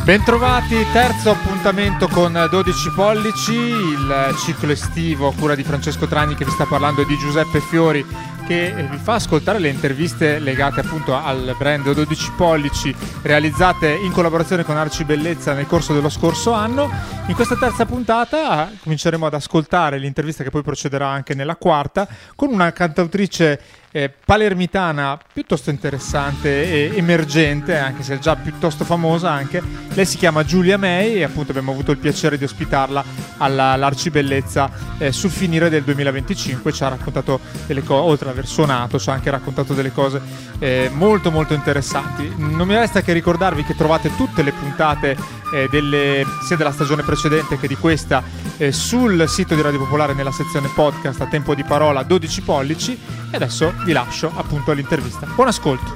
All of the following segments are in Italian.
Bentrovati, terzo appuntamento con 12 pollici, il ciclo estivo a cura di Francesco Tragni che vi sta parlando, e di Giuseppe Fiori che vi fa ascoltare le interviste legate appunto al brand 12 pollici realizzate in collaborazione con Arci Bellezza nel corso dello scorso anno. In questa terza puntata cominceremo ad ascoltare l'intervista che poi procederà anche nella quarta con una cantautrice palermitana piuttosto interessante e emergente, anche se è già piuttosto famosa anche. Lei si chiama Giulia May e appunto abbiamo avuto il piacere di ospitarla all'Arci Bellezza sul finire del 2025. Ci ha raccontato delle cose, oltre ad aver suonato ci ha anche raccontato delle cose molto molto interessanti. Non mi resta che ricordarvi che trovate tutte le puntate sia della stagione precedente che di questa sul sito di Radio Popolare nella sezione podcast a tempo di parola 12 pollici, e adesso vi lascio appunto all'intervista. Buon ascolto.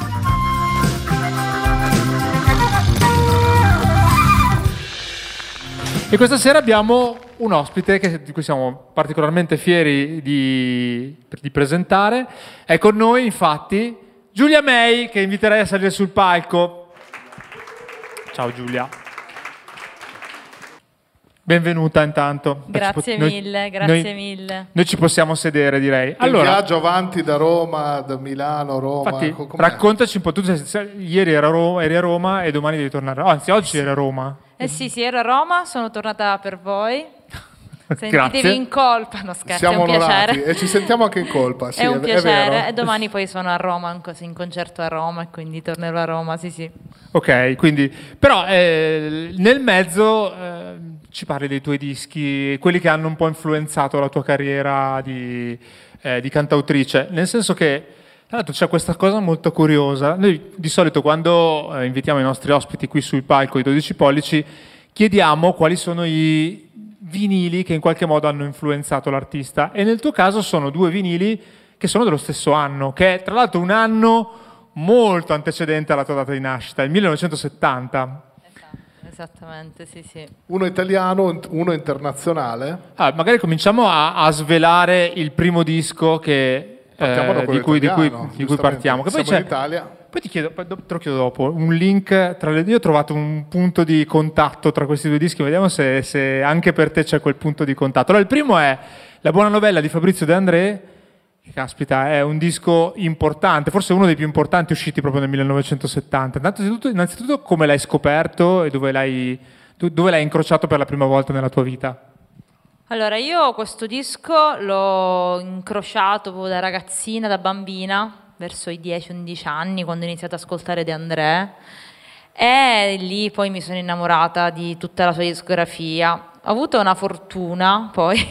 E questa sera abbiamo un ospite di cui siamo particolarmente fieri di presentare. È con noi infatti Giulia May, che inviterei a salire sul palco. Ciao Giulia. Benvenuta intanto. Grazie mille. Noi ci possiamo sedere, direi. Allora, il viaggio avanti da Roma, da Milano, Roma. Infatti, raccontaci un po'. Tu ieri eri a Roma e domani devi tornare. Anzi, oggi eri a Roma. Sì, ero a Roma, sono tornata per voi. Sentitevi Grazie. In colpa, no scherzo, siamo è un piacere. Onorati, e ci sentiamo anche in colpa. Sì, è un piacere. vero. E domani poi sono a Roma, in concerto a Roma, e quindi tornerò a Roma, sì. Ok, quindi però nel mezzo ci parli dei tuoi dischi, quelli che hanno un po' influenzato la tua carriera di cantautrice, nel senso che tra l'altro c'è questa cosa molto curiosa. Noi di solito quando invitiamo i nostri ospiti qui sul palco di 12 pollici chiediamo quali sono i vinili che in qualche modo hanno influenzato l'artista, e nel tuo caso sono due vinili che sono dello stesso anno, che è tra l'altro un anno molto antecedente alla tua data di nascita, il 1970. Esattamente, sì. Uno italiano, uno internazionale. Magari cominciamo a svelare il primo disco che, di cui partiamo. Che poi siamo in Italia. Poi te lo chiedo dopo, un link io ho trovato un punto di contatto tra questi due dischi, vediamo se anche per te c'è quel punto di contatto. Allora, il primo è La buona novella di Fabrizio De André, che caspita è un disco importante, forse uno dei più importanti usciti proprio nel 1970. Innanzitutto come l'hai scoperto e dove l'hai incrociato per la prima volta nella tua vita? Allora, io questo disco l'ho incrociato proprio da ragazzina, da bambina, verso i 10-11 anni, quando ho iniziato ad ascoltare De André, e lì poi mi sono innamorata di tutta la sua discografia. Ho avuto una fortuna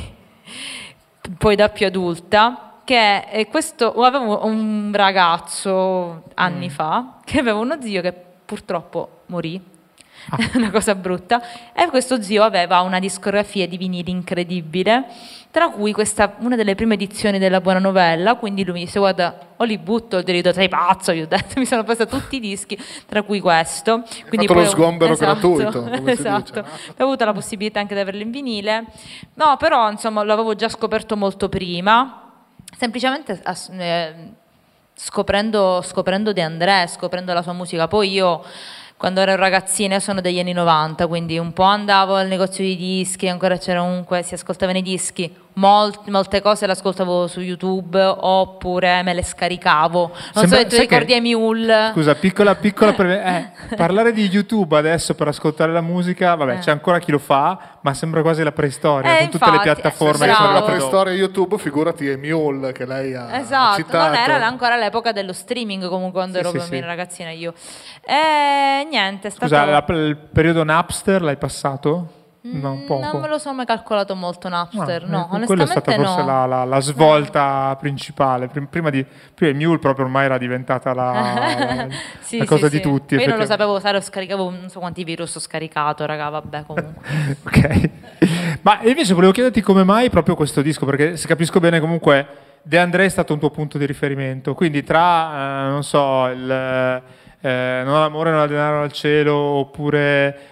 poi da più adulta, che avevo un ragazzo anni fa che aveva uno zio che purtroppo morì. Una cosa brutta, e questo zio aveva una discografia di vinili incredibile, tra cui una delle prime edizioni della buona novella. Quindi lui mi disse: guarda, o li butto, gli ho detto sei pazzo, io ho detto, mi sono presa tutti i dischi, tra cui questo. Quindi poi lo sgombero gratuito, come esatto. si dice. Ho avuto la possibilità anche di averlo in vinile, no, però insomma l'avevo già scoperto molto prima, semplicemente scoprendo De André, scoprendo la sua musica. Poi io, quando ero ragazzina, sono degli anni 90, quindi un po' andavo al negozio di dischi, ancora c'era comunque, si ascoltavano i dischi, molte cose le ascoltavo su YouTube oppure me le scaricavo. Non so se tu ricordi Emule. Scusa, piccola parlare di YouTube adesso per ascoltare la musica, vabbè, c'è ancora chi lo fa, ma sembra quasi la preistoria, con tutte le piattaforme. La preistoria YouTube, figurati Emule che lei ha citato. Non era ancora l'epoca dello streaming comunque, quando ero bambina, ragazzina io. E niente, è stato... Scusa, il periodo Napster l'hai passato? No, poco. Non me lo sono mai calcolato molto Napster, no, onestamente quello è stata forse la svolta principale. Prima Mule proprio ormai era diventata la cosa di tutti. Io non lo sapevo usare, scaricavo non so quanti virus ho scaricato, raga, vabbè, comunque. Ok. Ma invece volevo chiederti come mai proprio questo disco, perché se capisco bene comunque De André è stato un tuo punto di riferimento, quindi tra, non so, non ho l'amore, non ho il denaro al cielo, oppure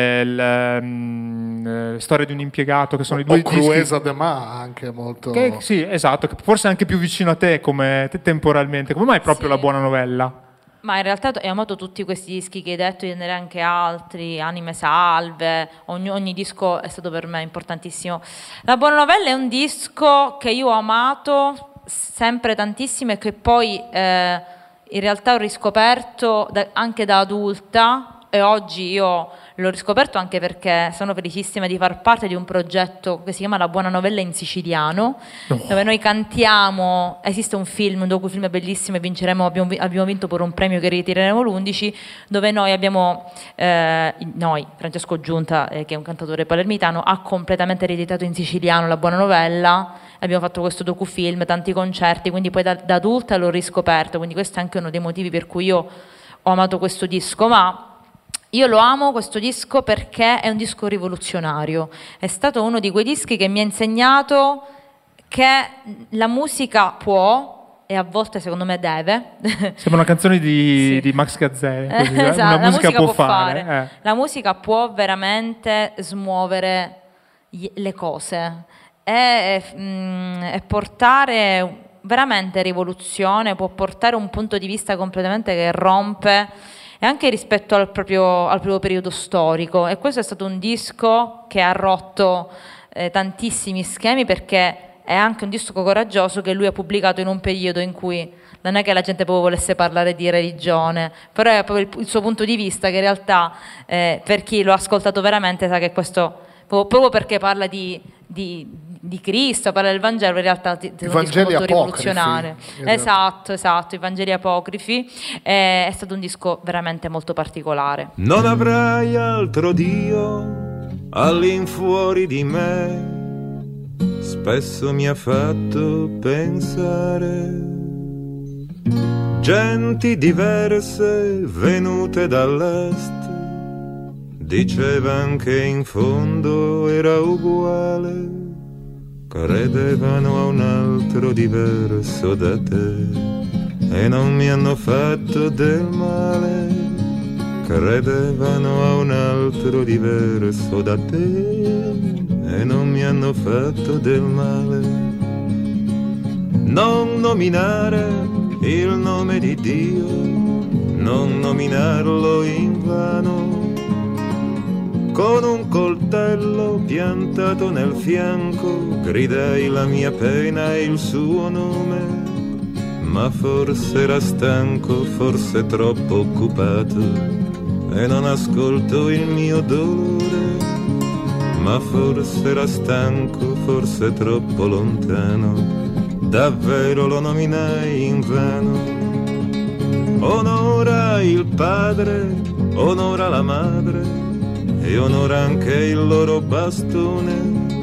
Storia di un impiegato, che sono i due dischi. Cruesa de Ma, anche molto... sì, esatto, che forse è anche più vicino a te temporalmente. Come mai proprio La buona novella? Ma in realtà ho amato tutti questi dischi che hai detto, io ne anche altri, Anime Salve, ogni disco è stato per me importantissimo. La Buona Novella è un disco che io ho amato sempre tantissimo e che poi in realtà ho riscoperto anche da adulta, e oggi io l'ho riscoperto anche perché sono felicissima di far parte di un progetto che si chiama La Buona Novella in siciliano, dove noi cantiamo. Esiste un film, un docufilm bellissimo, e abbiamo vinto per un premio che ritireremo l'11, dove noi abbiamo, Francesco Giunta, che è un cantatore palermitano, ha completamente rieditato in siciliano La Buona Novella. Abbiamo fatto questo docufilm, tanti concerti, quindi poi da adulta l'ho riscoperto, quindi questo è anche uno dei motivi per cui io ho amato questo disco. Ma io lo amo questo disco perché è un disco rivoluzionario, è stato uno di quei dischi che mi ha insegnato che la musica può, e a volte secondo me deve. Sembra una canzone Sì. di Max Gazzè, così, Esatto, una musica può fare. La musica può veramente smuovere le cose e portare veramente rivoluzione, può portare un punto di vista completamente che rompe, e anche rispetto al proprio periodo storico. E questo è stato un disco che ha rotto tantissimi schemi, perché è anche un disco coraggioso che lui ha pubblicato in un periodo in cui non è che la gente proprio volesse parlare di religione, però è proprio il suo punto di vista che in realtà per chi lo ha ascoltato veramente sa che questo, proprio perché parla di Cristo, parla del Vangelo, in realtà è un disco molto rivoluzionario. Esatto, i Vangeli apocrifi. È stato un disco veramente molto particolare. Non avrai altro Dio all'infuori di me, spesso mi ha fatto pensare. Genti diverse venute dall'est dicevano che in fondo era uguale. Credevano a un altro diverso da te e non mi hanno fatto del male. Credevano a un altro diverso da te e non mi hanno fatto del male. Non nominare il nome di Dio, non nominarlo in vano. Con un coltello piantato nel fianco gridai la mia pena e il suo nome, ma forse era stanco, forse troppo occupato e non ascolto il mio dolore, ma forse era stanco, forse troppo lontano, davvero lo nominai invano. Onora il padre, onora la madre e onora anche il loro bastone.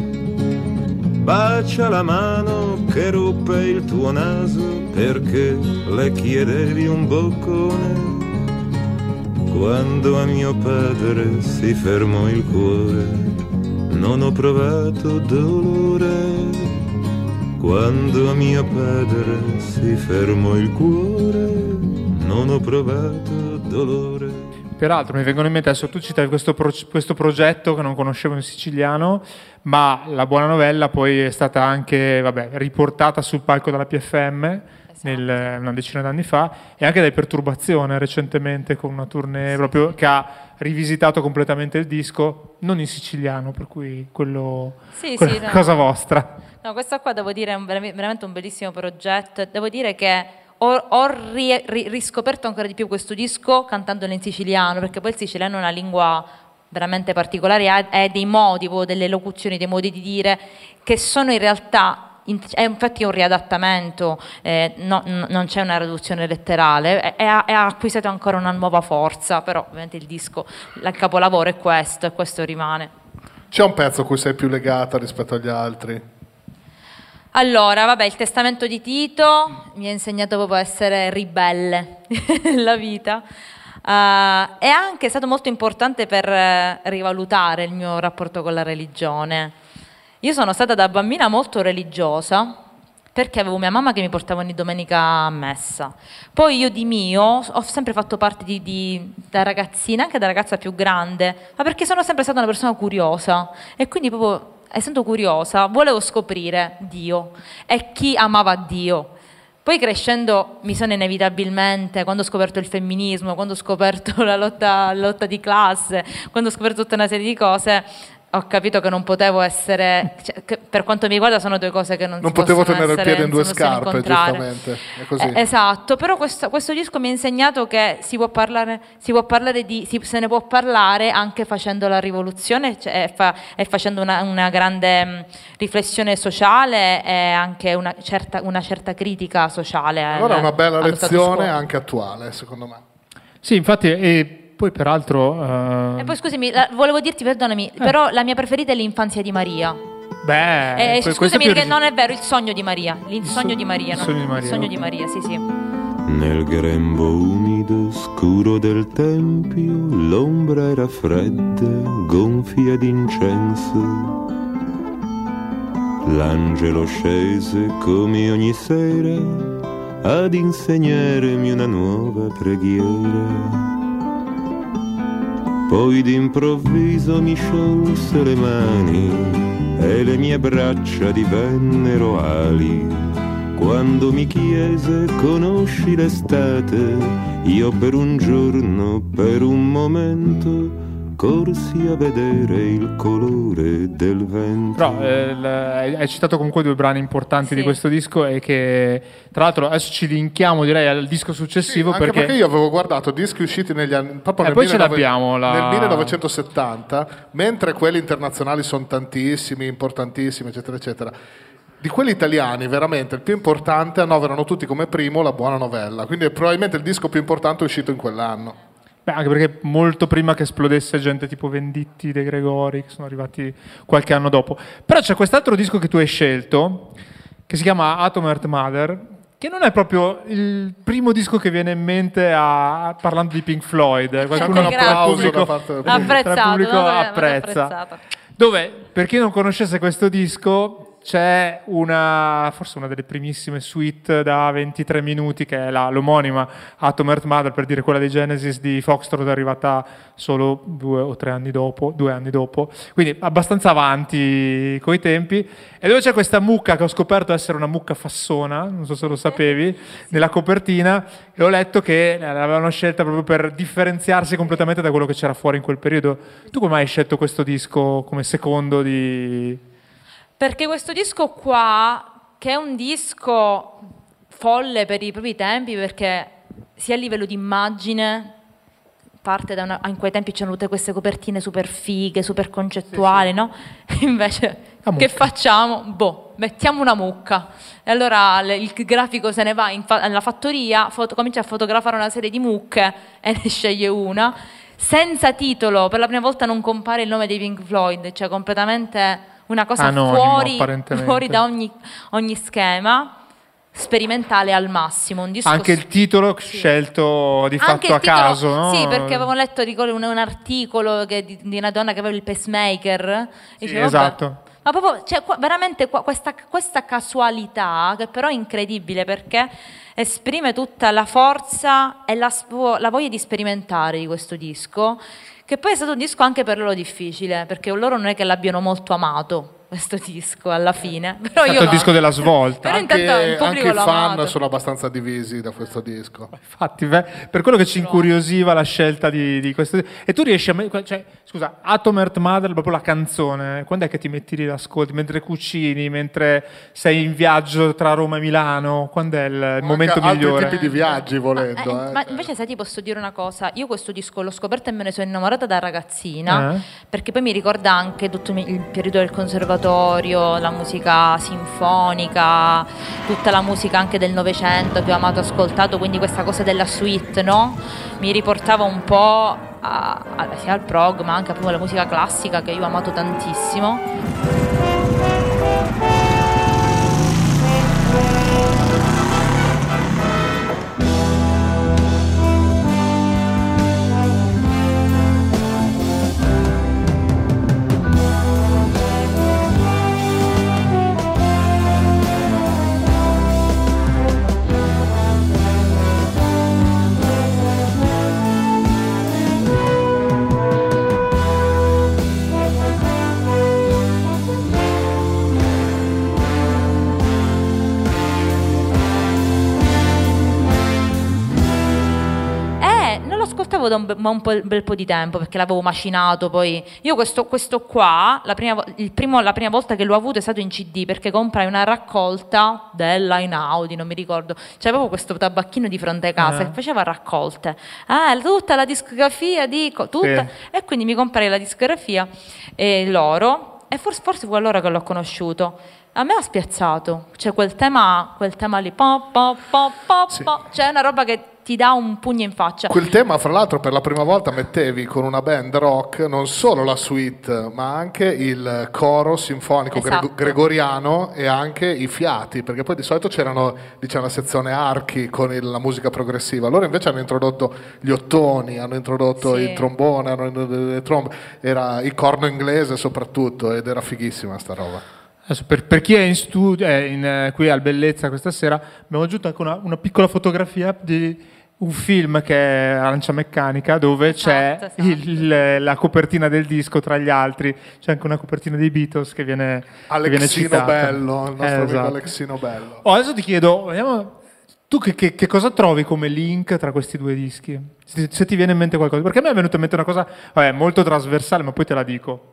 Bacia la mano che ruppe il tuo naso perché le chiedevi un boccone. Quando a mio padre si fermò il cuore non ho provato dolore. Quando a mio padre si fermò il cuore non ho provato dolore. Peraltro mi vengono in mente, adesso tu citavi questo progetto che non conoscevo in siciliano, ma La Buona Novella poi è stata anche riportata sul palco dalla PFM, esatto, una decina d'anni fa, e anche dai Perturbazione recentemente con una tournée proprio che ha rivisitato completamente il disco, non in siciliano, per cui quello cosa vostra. No, questo qua devo dire è veramente un bellissimo progetto. Devo dire che ho riscoperto ancora di più questo disco cantandolo in siciliano, perché poi il siciliano è una lingua veramente particolare, ha dei modi, delle locuzioni, dei modi di dire che sono in realtà, è infatti un riadattamento, non c'è una traduzione letterale, e ha acquisito ancora una nuova forza, però ovviamente il disco, il capolavoro è questo, e questo rimane. C'è un pezzo a cui sei più legata rispetto agli altri? Allora, il testamento di Tito mi ha insegnato proprio a essere ribelle nella vita, è anche stato molto importante per rivalutare il mio rapporto con la religione. Io sono stata da bambina molto religiosa perché avevo mia mamma che mi portava ogni domenica a messa. Poi io di mio ho sempre fatto parte da ragazzina, anche da ragazza più grande, ma perché sono sempre stata una persona curiosa e quindi proprio essendo curiosa volevo scoprire Dio e chi amava Dio. Poi crescendo mi sono inevitabilmente, quando ho scoperto il femminismo, quando ho scoperto la lotta di classe, quando ho scoperto tutta una serie di cose, ho capito che non potevo essere, cioè, che per quanto mi riguarda sono due cose che non potevo possono tenere il essere, piede in due non si possono scarpe, incontrare. giustamente. È così. Esatto, però questo disco mi ha insegnato che se ne può parlare anche facendo la rivoluzione, cioè, e facendo una grande riflessione sociale e anche una certa critica sociale. Allora è una bella allo status lezione quo. anche attuale, secondo me. Sì, infatti, e poi peraltro... E poi scusami, volevo dirti, perdonami, però la mia preferita è l'Infanzia di Maria. Beh, Scusami, perché non è vero, Il sogno di Maria. Il sogno di Maria, no? Sogno di Maria, Il sogno ok. di Maria, sì. Nel grembo umido, scuro del tempio, l'ombra era fredda, gonfia d'incenso. L'angelo scese come ogni sera ad insegnarmi una nuova preghiera. Poi d'improvviso mi sciolse le mani e le mie braccia divennero ali. Quando mi chiese conosci l'estate, io per un giorno, per un momento, corsi a vedere il colore del vento. Però hai citato comunque due brani importanti di questo disco e che tra l'altro adesso ci linkiamo direi al disco successivo, Anche perché io avevo guardato dischi usciti negli anni, proprio nel poi ce l'abbiamo nel 1970, mentre quelli internazionali sono tantissimi, importantissimi, eccetera, eccetera. Di quelli italiani, veramente il più importante annoverano tutti come primo La Buona Novella, quindi è probabilmente il disco più importante uscito in quell'anno. Beh, anche perché molto prima che esplodesse gente tipo Venditti, De Gregori, che sono arrivati qualche anno dopo. Però c'è quest'altro disco che tu hai scelto, che si chiama Atom Earth Mother, che non è proprio il primo disco che viene in mente parlando di Pink Floyd. Qualcuno un applauso da parte del pubblico. tra il pubblico apprezza. Dove, per chi non conoscesse questo disco, c'è forse una delle primissime suite da 23 minuti, che è l'omonima Atom Earth Mother, per dire quella dei Genesis di Foxtrot, è arrivata solo 2 anni dopo, quindi abbastanza avanti coi tempi, e dove c'è questa mucca che ho scoperto essere una mucca fassona, non so se lo sapevi, nella copertina, e ho letto che l'avevano scelta proprio per differenziarsi completamente da quello che c'era fuori in quel periodo. Tu come hai scelto questo disco come secondo di... Perché questo disco qua, che è un disco folle per i propri tempi, perché sia a livello di immagine, parte da in quei tempi c'erano tutte queste copertine super fighe, super concettuali, no? Invece, che facciamo? Mettiamo una mucca. E allora il grafico se ne va alla fattoria, comincia a fotografare una serie di mucche e ne sceglie una. Senza titolo, per la prima volta non compare il nome dei Pink Floyd, cioè completamente... una cosa anonimo, fuori da ogni schema, sperimentale al massimo. Un disco anche il titolo scelto di fatto a caso, no? Sì, perché avevo letto un articolo di una donna che aveva il pacemaker. Sì, dicevo, esatto. Ma proprio, cioè, veramente questa casualità, che però è incredibile, perché esprime tutta la forza e la voglia di sperimentare di questo disco, che poi è stato un disco anche per loro difficile, perché loro non è che l'abbiamo molto amato questo disco alla fine. Però È stato il disco della svolta. Però intanto il pubblico anche i l'ha fan amato. sono abbastanza divisi da questo disco. Infatti, per quello che ci incuriosiva la scelta di questo. E tu riesci cioè, scusa, Atom Earth Mother, proprio la canzone, quando è che ti metti lì l'ascolti? Mentre cucini, mentre sei in viaggio tra Roma e Milano? Quando è il momento Altri migliore? tipi di viaggi, volendo. Ma invece, sai, ti posso dire una cosa, io questo disco l'ho scoperto e me ne sono innamorata da ragazzina, perché poi mi ricorda anche tutto il periodo del conservatorio, la musica sinfonica, tutta la musica anche del Novecento che ho amato, ascoltato, quindi questa cosa della suite, no? Mi riportava un po' sia al prog ma anche proprio alla musica classica, che io ho amato tantissimo. sapevo da un bel po' di tempo, perché l'avevo macinato. Poi io questo qua, la prima volta che l'ho avuto è stato in CD, perché comprai una raccolta della Inaudi, non mi ricordo. C'avevo questo tabacchino di fronte casa che faceva raccolte. Tutta la discografia, tutta. E quindi mi comprai la discografia e loro, e forse fu allora che l'ho conosciuto. A me ha spiazzato, cioè quel tema lì, cioè è una roba che ti dà un pugno in faccia. Quel tema, fra l'altro, per la prima volta mettevi con una band rock non solo la suite, ma anche il coro sinfonico Esatto. gregoriano e anche i fiati, perché poi di solito c'erano, diciamo, la sezione archi con la musica progressiva. Loro invece hanno introdotto gli ottoni, hanno introdotto il trombone, le trombe, era il corno inglese soprattutto, ed era fighissima sta roba. Adesso, per chi è in studio, qui al Bellezza questa sera, abbiamo aggiunto anche una piccola fotografia di un film che è Arancia Meccanica, dove c'è la copertina del disco, tra gli altri c'è anche una copertina dei Beatles che viene citata. Bello, il nostro amico Alexino Bello. Adesso ti chiedo, vediamo, tu che cosa trovi come link tra questi due dischi? Se ti viene in mente qualcosa, perché a me è venuta in mente una cosa molto trasversale, ma poi te la dico.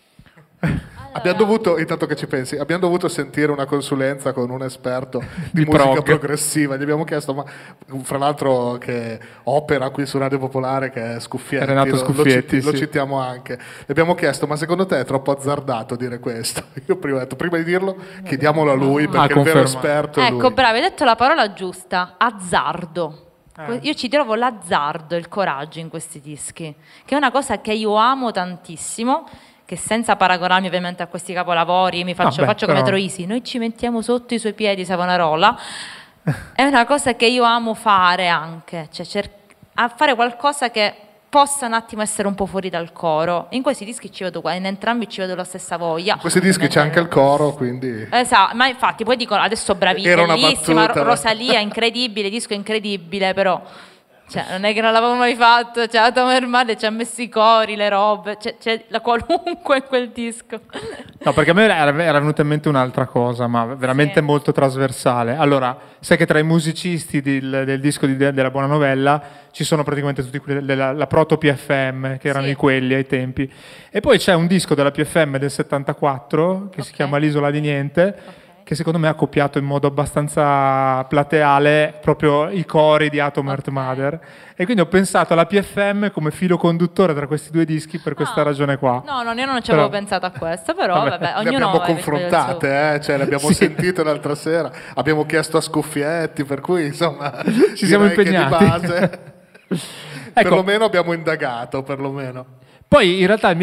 Abbiamo dovuto, intanto che ci pensi, abbiamo dovuto sentire una consulenza con un esperto di musica progressiva. Gli abbiamo chiesto, ma fra l'altro che opera qui su Radio Popolare, che è Scuffietti, Renato Scuffietti, lo citiamo anche. Gli abbiamo chiesto, ma secondo te è troppo azzardato dire questo? Io prima ho detto, prima di dirlo, chiediamolo a lui, perché è il vero esperto è lui. Ecco, bravo, hai detto la parola giusta, azzardo. Io ci trovo l'azzardo, il coraggio in questi dischi, che è una cosa che io amo tantissimo, che senza paragonarmi ovviamente a questi capolavori, faccio come Troisi, noi ci mettiamo sotto i suoi piedi Savonarola, è una cosa che io amo fare anche, cioè a fare qualcosa che possa un attimo essere un po' fuori dal coro. In questi dischi ci vedo, in entrambi ci vedo la stessa voglia. In questi dischi c'è anche il coro, quindi... Esatto, ma infatti poi dicono adesso bravissima, bellissima, Rosalia, incredibile, disco incredibile, però... Cioè, non è che non l'avevo mai fatto, cioè, Tom Hermane ci ha messo i cori, le robe, c'è la qualunque in quel disco. No, perché a me era venuta in mente un'altra cosa, ma veramente molto trasversale. Allora, sai che tra i musicisti del disco della Buona Novella ci sono praticamente tutti quelli della proto PFM, che erano quelli ai tempi. E poi c'è un disco della PFM del 74, che si chiama L'Isola di Niente, che secondo me ha copiato in modo abbastanza plateale proprio i cori di Atom Earth Mother, e quindi ho pensato alla PFM come filo conduttore tra questi due dischi per questa ragione qua. No, io non ci avevo pensato a questo, però vabbè, ognuno... Le abbiamo confrontate, cioè le abbiamo sentite l'altra sera, abbiamo chiesto a Scuffietti, per cui insomma ci siamo impegnati. Di base, perlomeno abbiamo indagato, perlomeno. Poi in realtà il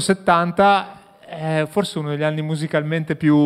1970 forse uno degli anni musicalmente più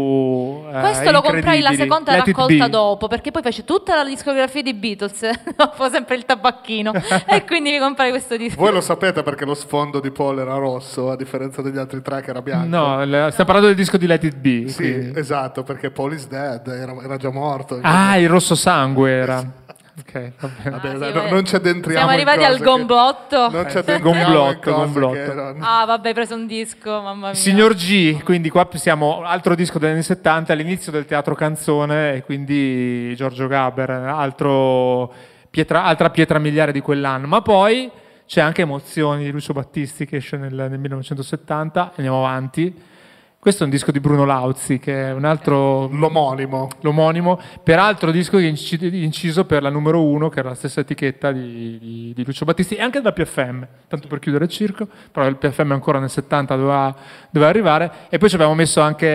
questo lo comprai la seconda raccolta dopo, perché poi fece tutta la discografia di Beatles dopo sempre il tabacchino e quindi mi comprai questo disco. Voi lo sapete perché lo sfondo di Paul era rosso, a differenza degli altri tre che era bianco? No, stiamo parlando del disco di Let It Be. Sì, quindi. Esatto, perché Paul is dead, era già morto. Il rosso sangue era. Ok, vabbè, non ci addentriamo. Siamo arrivati al gomblotto. Non ci addentriamo gomblotto. Vabbè, hai preso un disco, mamma mia. Signor G, quindi qua siamo altro disco degli anni 70, all'inizio del teatro canzone, e quindi Giorgio Gaber, altra pietra miliare di quell'anno. Ma poi c'è anche Emozioni di Lucio Battisti, che esce nel 1970, andiamo avanti. Questo è un disco di Bruno Lauzi, che è un altro... L'omonimo. Peraltro disco inciso per la numero 1, che era la stessa etichetta di Lucio Battisti, e anche della PFM, tanto per chiudere il circo, però il PFM ancora nel 70 doveva arrivare. E poi ci abbiamo messo anche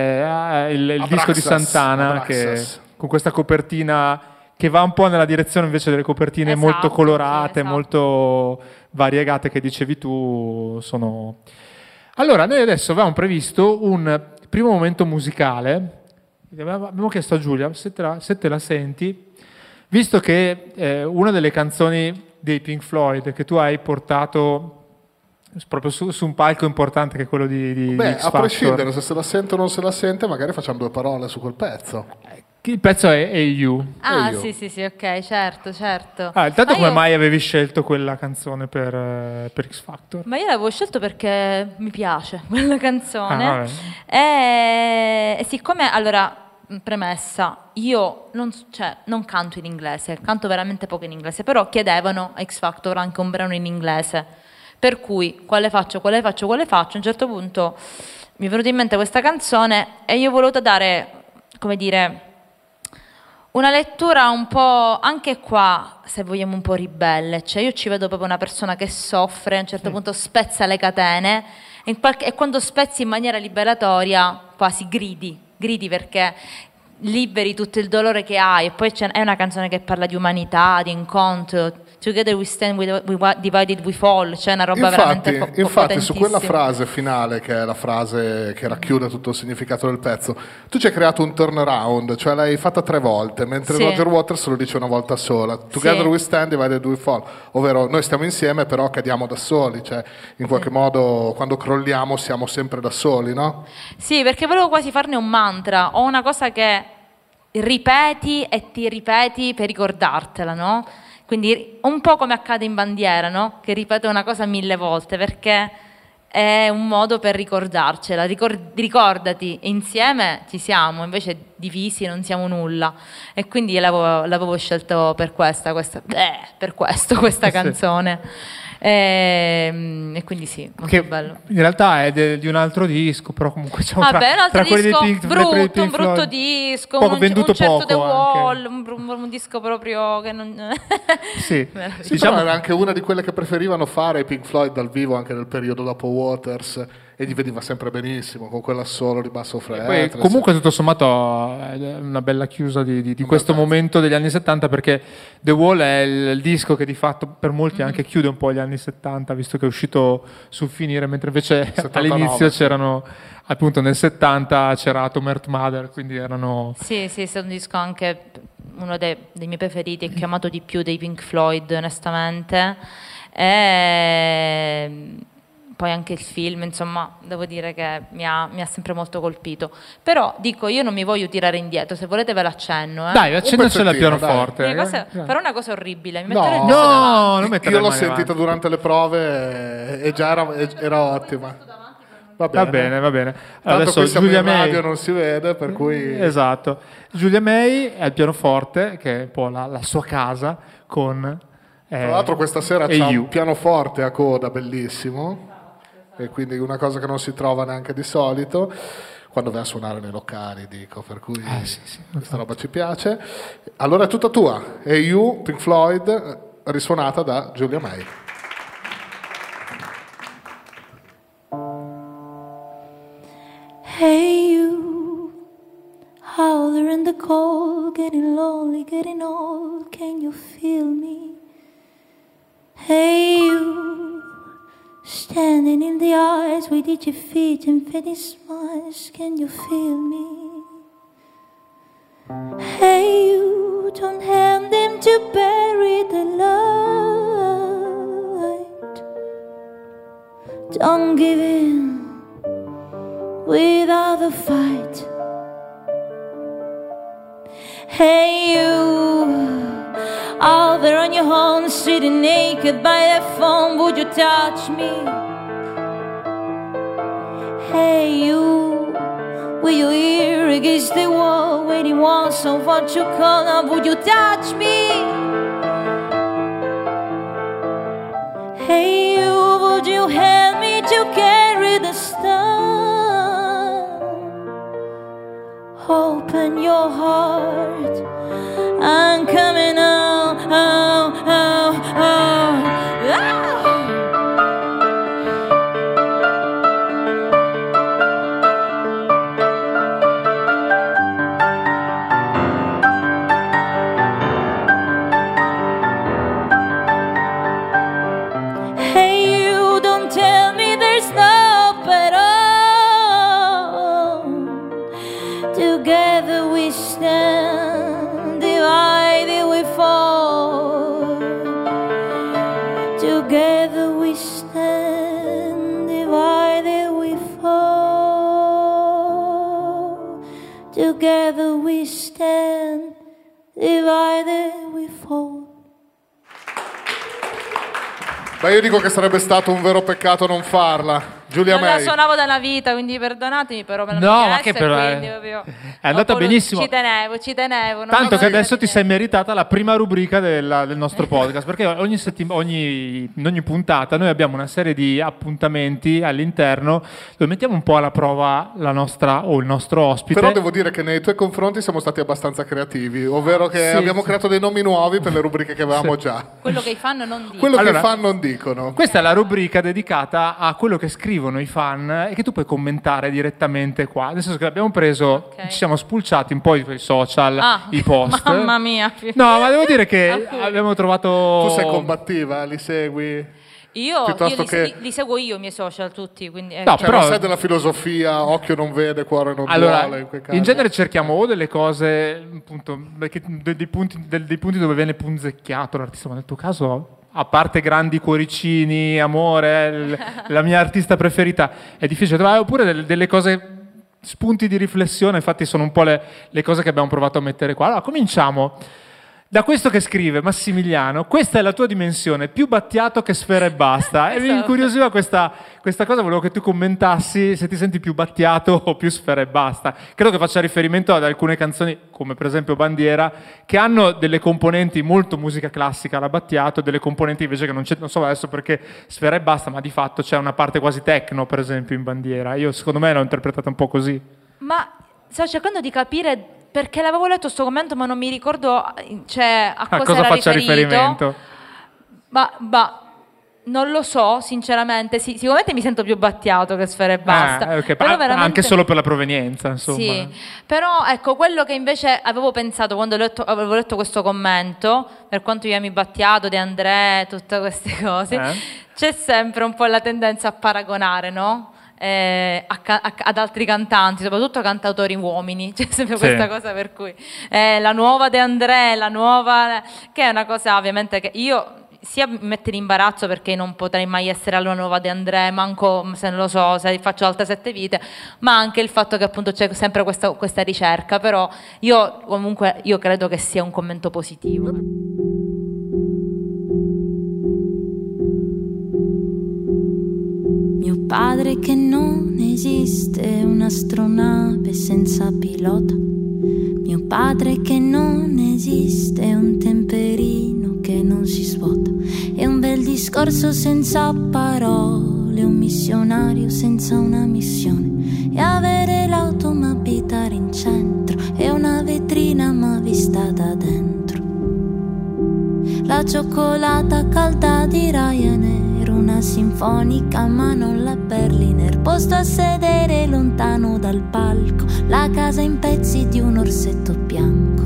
il disco di Santana, che, con questa copertina che va un po' nella direzione invece delle copertine molto colorate, molto variegate, che dicevi tu, sono... Allora, noi adesso avevamo previsto un primo momento musicale. Abbiamo chiesto a Giulia se te la senti, visto che una delle canzoni dei Pink Floyd che tu hai portato proprio su un palco importante, che è quello di X Factor. A prescindere se la sente o non se la sente, magari facciamo due parole su quel pezzo. Il pezzo è Hey You. Sì, ok, certo. Intanto come mai avevi scelto quella canzone per X Factor? Ma io l'avevo scelto perché mi piace quella canzone. E siccome, allora, premessa, io non canto in inglese, canto veramente poco in inglese, però chiedevano a X Factor anche un brano in inglese, per cui quale faccio, a un certo punto mi è venuta in mente questa canzone e io ho voluto dare, come dire, una lettura un po', anche qua, se vogliamo, un po' ribelle, cioè io ci vedo proprio una persona che soffre, a un certo punto spezza le catene e quando spezzi in maniera liberatoria quasi gridi perché liberi tutto il dolore che hai, e poi è una canzone che parla di umanità, di incontro. Together we stand, divided we fall, cioè una roba veramente infatti su quella frase finale, che è la frase che racchiude tutto il significato del pezzo, tu ci hai creato un turnaround, cioè l'hai fatta 3 volte, mentre Roger Waters lo dice una volta sola. Together we stand, divided we fall, ovvero noi stiamo insieme però cadiamo da soli, cioè in qualche modo quando crolliamo siamo sempre da soli, no? Sì, perché volevo quasi farne un mantra, o una cosa che ripeti e ti ripeti per ricordartela, no? Quindi un po' come accade in Bandiera, no? Che ripeto una cosa 1000 volte perché è un modo per ricordarcela. Ricordati, insieme ci siamo, invece divisi non siamo nulla. E quindi l'avevo scelto per questa canzone. E quindi sì, molto che bello. In realtà è di un altro disco, però comunque c'è un altro quelli disco dei Pink, brutto, un brutto disco, poco venduto, un certo poco The Wall, anche. un disco proprio che non... sì, diciamo era anche una di quelle che preferivano fare i Pink Floyd dal vivo anche nel periodo dopo Waters, e gli veniva sempre benissimo con quell'assolo di basso fretto. Comunque tutto sommato è una bella chiusa di questo momento degli anni 70, perché The Wall è il disco che di fatto per molti anche chiude un po' gli anni 70, visto che è uscito sul finire, mentre invece 79, all'inizio c'erano, appunto nel 70 c'era Atom Earth Mother, quindi erano... Sì, è un disco anche uno dei miei preferiti e che ho amato di più dei Pink Floyd, onestamente. E poi anche il film, insomma, devo dire che mi ha sempre molto colpito. Però dico, io non mi voglio tirare indietro, se volete ve l'accenno. Dai, accennacela al pianoforte. Farò una cosa orribile. Mi non io l'ho sentita durante le prove e già era ottima. Va bene. Allora, adesso Giulia May non si vede, per cui... Esatto. Giulia May è al pianoforte, che è un po' la sua casa, con... Tra l'altro questa sera c'è un pianoforte a coda bellissimo, e quindi una cosa che non si trova neanche di solito quando vai a suonare nei locali, dico, per cui questa roba ci piace. Allora è tutta tua, e You, Pink Floyd, risuonata da Giulia May. Hey you, howler in the cold, getting lonely, getting old, can you feel me? Hey you, standing in the eyes with itchy feet and fading smiles, can you feel me? Hey you, don't hand them to bury the light. Don't give in without a fight. Hey you, out there on your own, sitting naked by the phone, would you touch me? Hey you, with your ear against the wall, waiting once so far to call up, would you touch me? Hey you, would you help me to carry the stone? Open your heart, I'm coming out, Hey you, don't tell me there's no better. Together we stand, divided we fall. Together we stand, divided we fall. Together we stand, divided we fall. Beh, io dico che sarebbe stato un vero peccato non farla. Giulia non la May. suonavo da una vita, quindi perdonatemi, però me l'hanno No, ma chiesto che però e quindi proprio è andata ho voluto- benissimo. Ci tenevo. non Tanto mi che frega adesso di ti sei niente. meritata la prima rubrica del nostro podcast, perché in ogni puntata noi abbiamo una serie di appuntamenti all'interno dove mettiamo un po' alla prova la nostra o il nostro ospite. Però devo dire che nei tuoi confronti siamo stati abbastanza creativi, ovvero che Sì, abbiamo sì. creato dei nomi nuovi per le rubriche che avevamo già. Quello che i fan non dicono. Quello Allora, che i fan non dicono. Questa è la rubrica dedicata a quello che scrivono i fan e che tu puoi commentare direttamente qua. Nel senso che abbiamo preso, Ok. ci siamo spulciati un po' i social, i post. Mamma mia. No, ma devo dire che Alcuni. abbiamo trovato... Tu sei combattiva, li segui? Io Piuttosto li, che- li seguo io i miei social tutti, quindi No, Cioè, però- non sei della filosofia, occhio non vede, cuore non Allora, duole, in quei casi. in genere cerchiamo o delle cose, appunto, dei punti dove viene punzecchiato l'artista, ma nel tuo caso, a parte grandi cuoricini, amore, la mia artista preferita, è difficile trovare, oppure delle cose, spunti di riflessione, infatti sono un po' le cose che abbiamo provato a mettere qua. Allora, cominciamo da questo che scrive Massimiliano: questa è la tua dimensione, più Battiato che Sfera e Basta. E mi incuriosiva questa cosa, volevo che tu commentassi se ti senti più Battiato o più Sfera e Basta. Credo che faccia riferimento ad alcune canzoni, come per esempio Bandiera, che hanno delle componenti molto musica classica alla Battiato, delle componenti invece che non c'è, non so adesso perché Sfera e Basta, ma di fatto c'è una parte quasi techno, per esempio, in Bandiera. Io, secondo me, l'ho interpretata un po' così. Ma sto cercando di capire perché l'avevo letto sto commento, ma non mi ricordo cioè, a cosa era faccia riferito. riferimento? Ma non lo so, sinceramente. Sì, sicuramente mi sento più Battiato che Sfera e Basta. Ok, Però veramente... anche solo per la provenienza, insomma. Sì, però ecco, quello che invece avevo pensato quando avevo letto questo commento, per quanto io ami Battiato, De André, tutte queste cose, c'è sempre un po' la tendenza a paragonare, no? Ad altri cantanti, soprattutto cantautori uomini, c'è sempre questa cosa per cui la nuova De André, la nuova, che è una cosa ovviamente che io sia mi mette in imbarazzo perché non potrei mai essere la nuova De André, manco se non lo so, se faccio altre 7 vite, ma anche il fatto che appunto c'è sempre questa ricerca, però io credo che sia un commento positivo. Mio padre che non esiste, un'astronave senza pilota. Mio padre che non esiste, un temperino che non si svuota. È un bel discorso senza parole, un missionario senza una missione. E avere l'auto ma abitare in centro, è una vetrina ma vista da dentro. La cioccolata calda di Ryanair, una sinfonica ma non la Berliner. Posto a sedere lontano dal palco, la casa in pezzi di un orsetto bianco.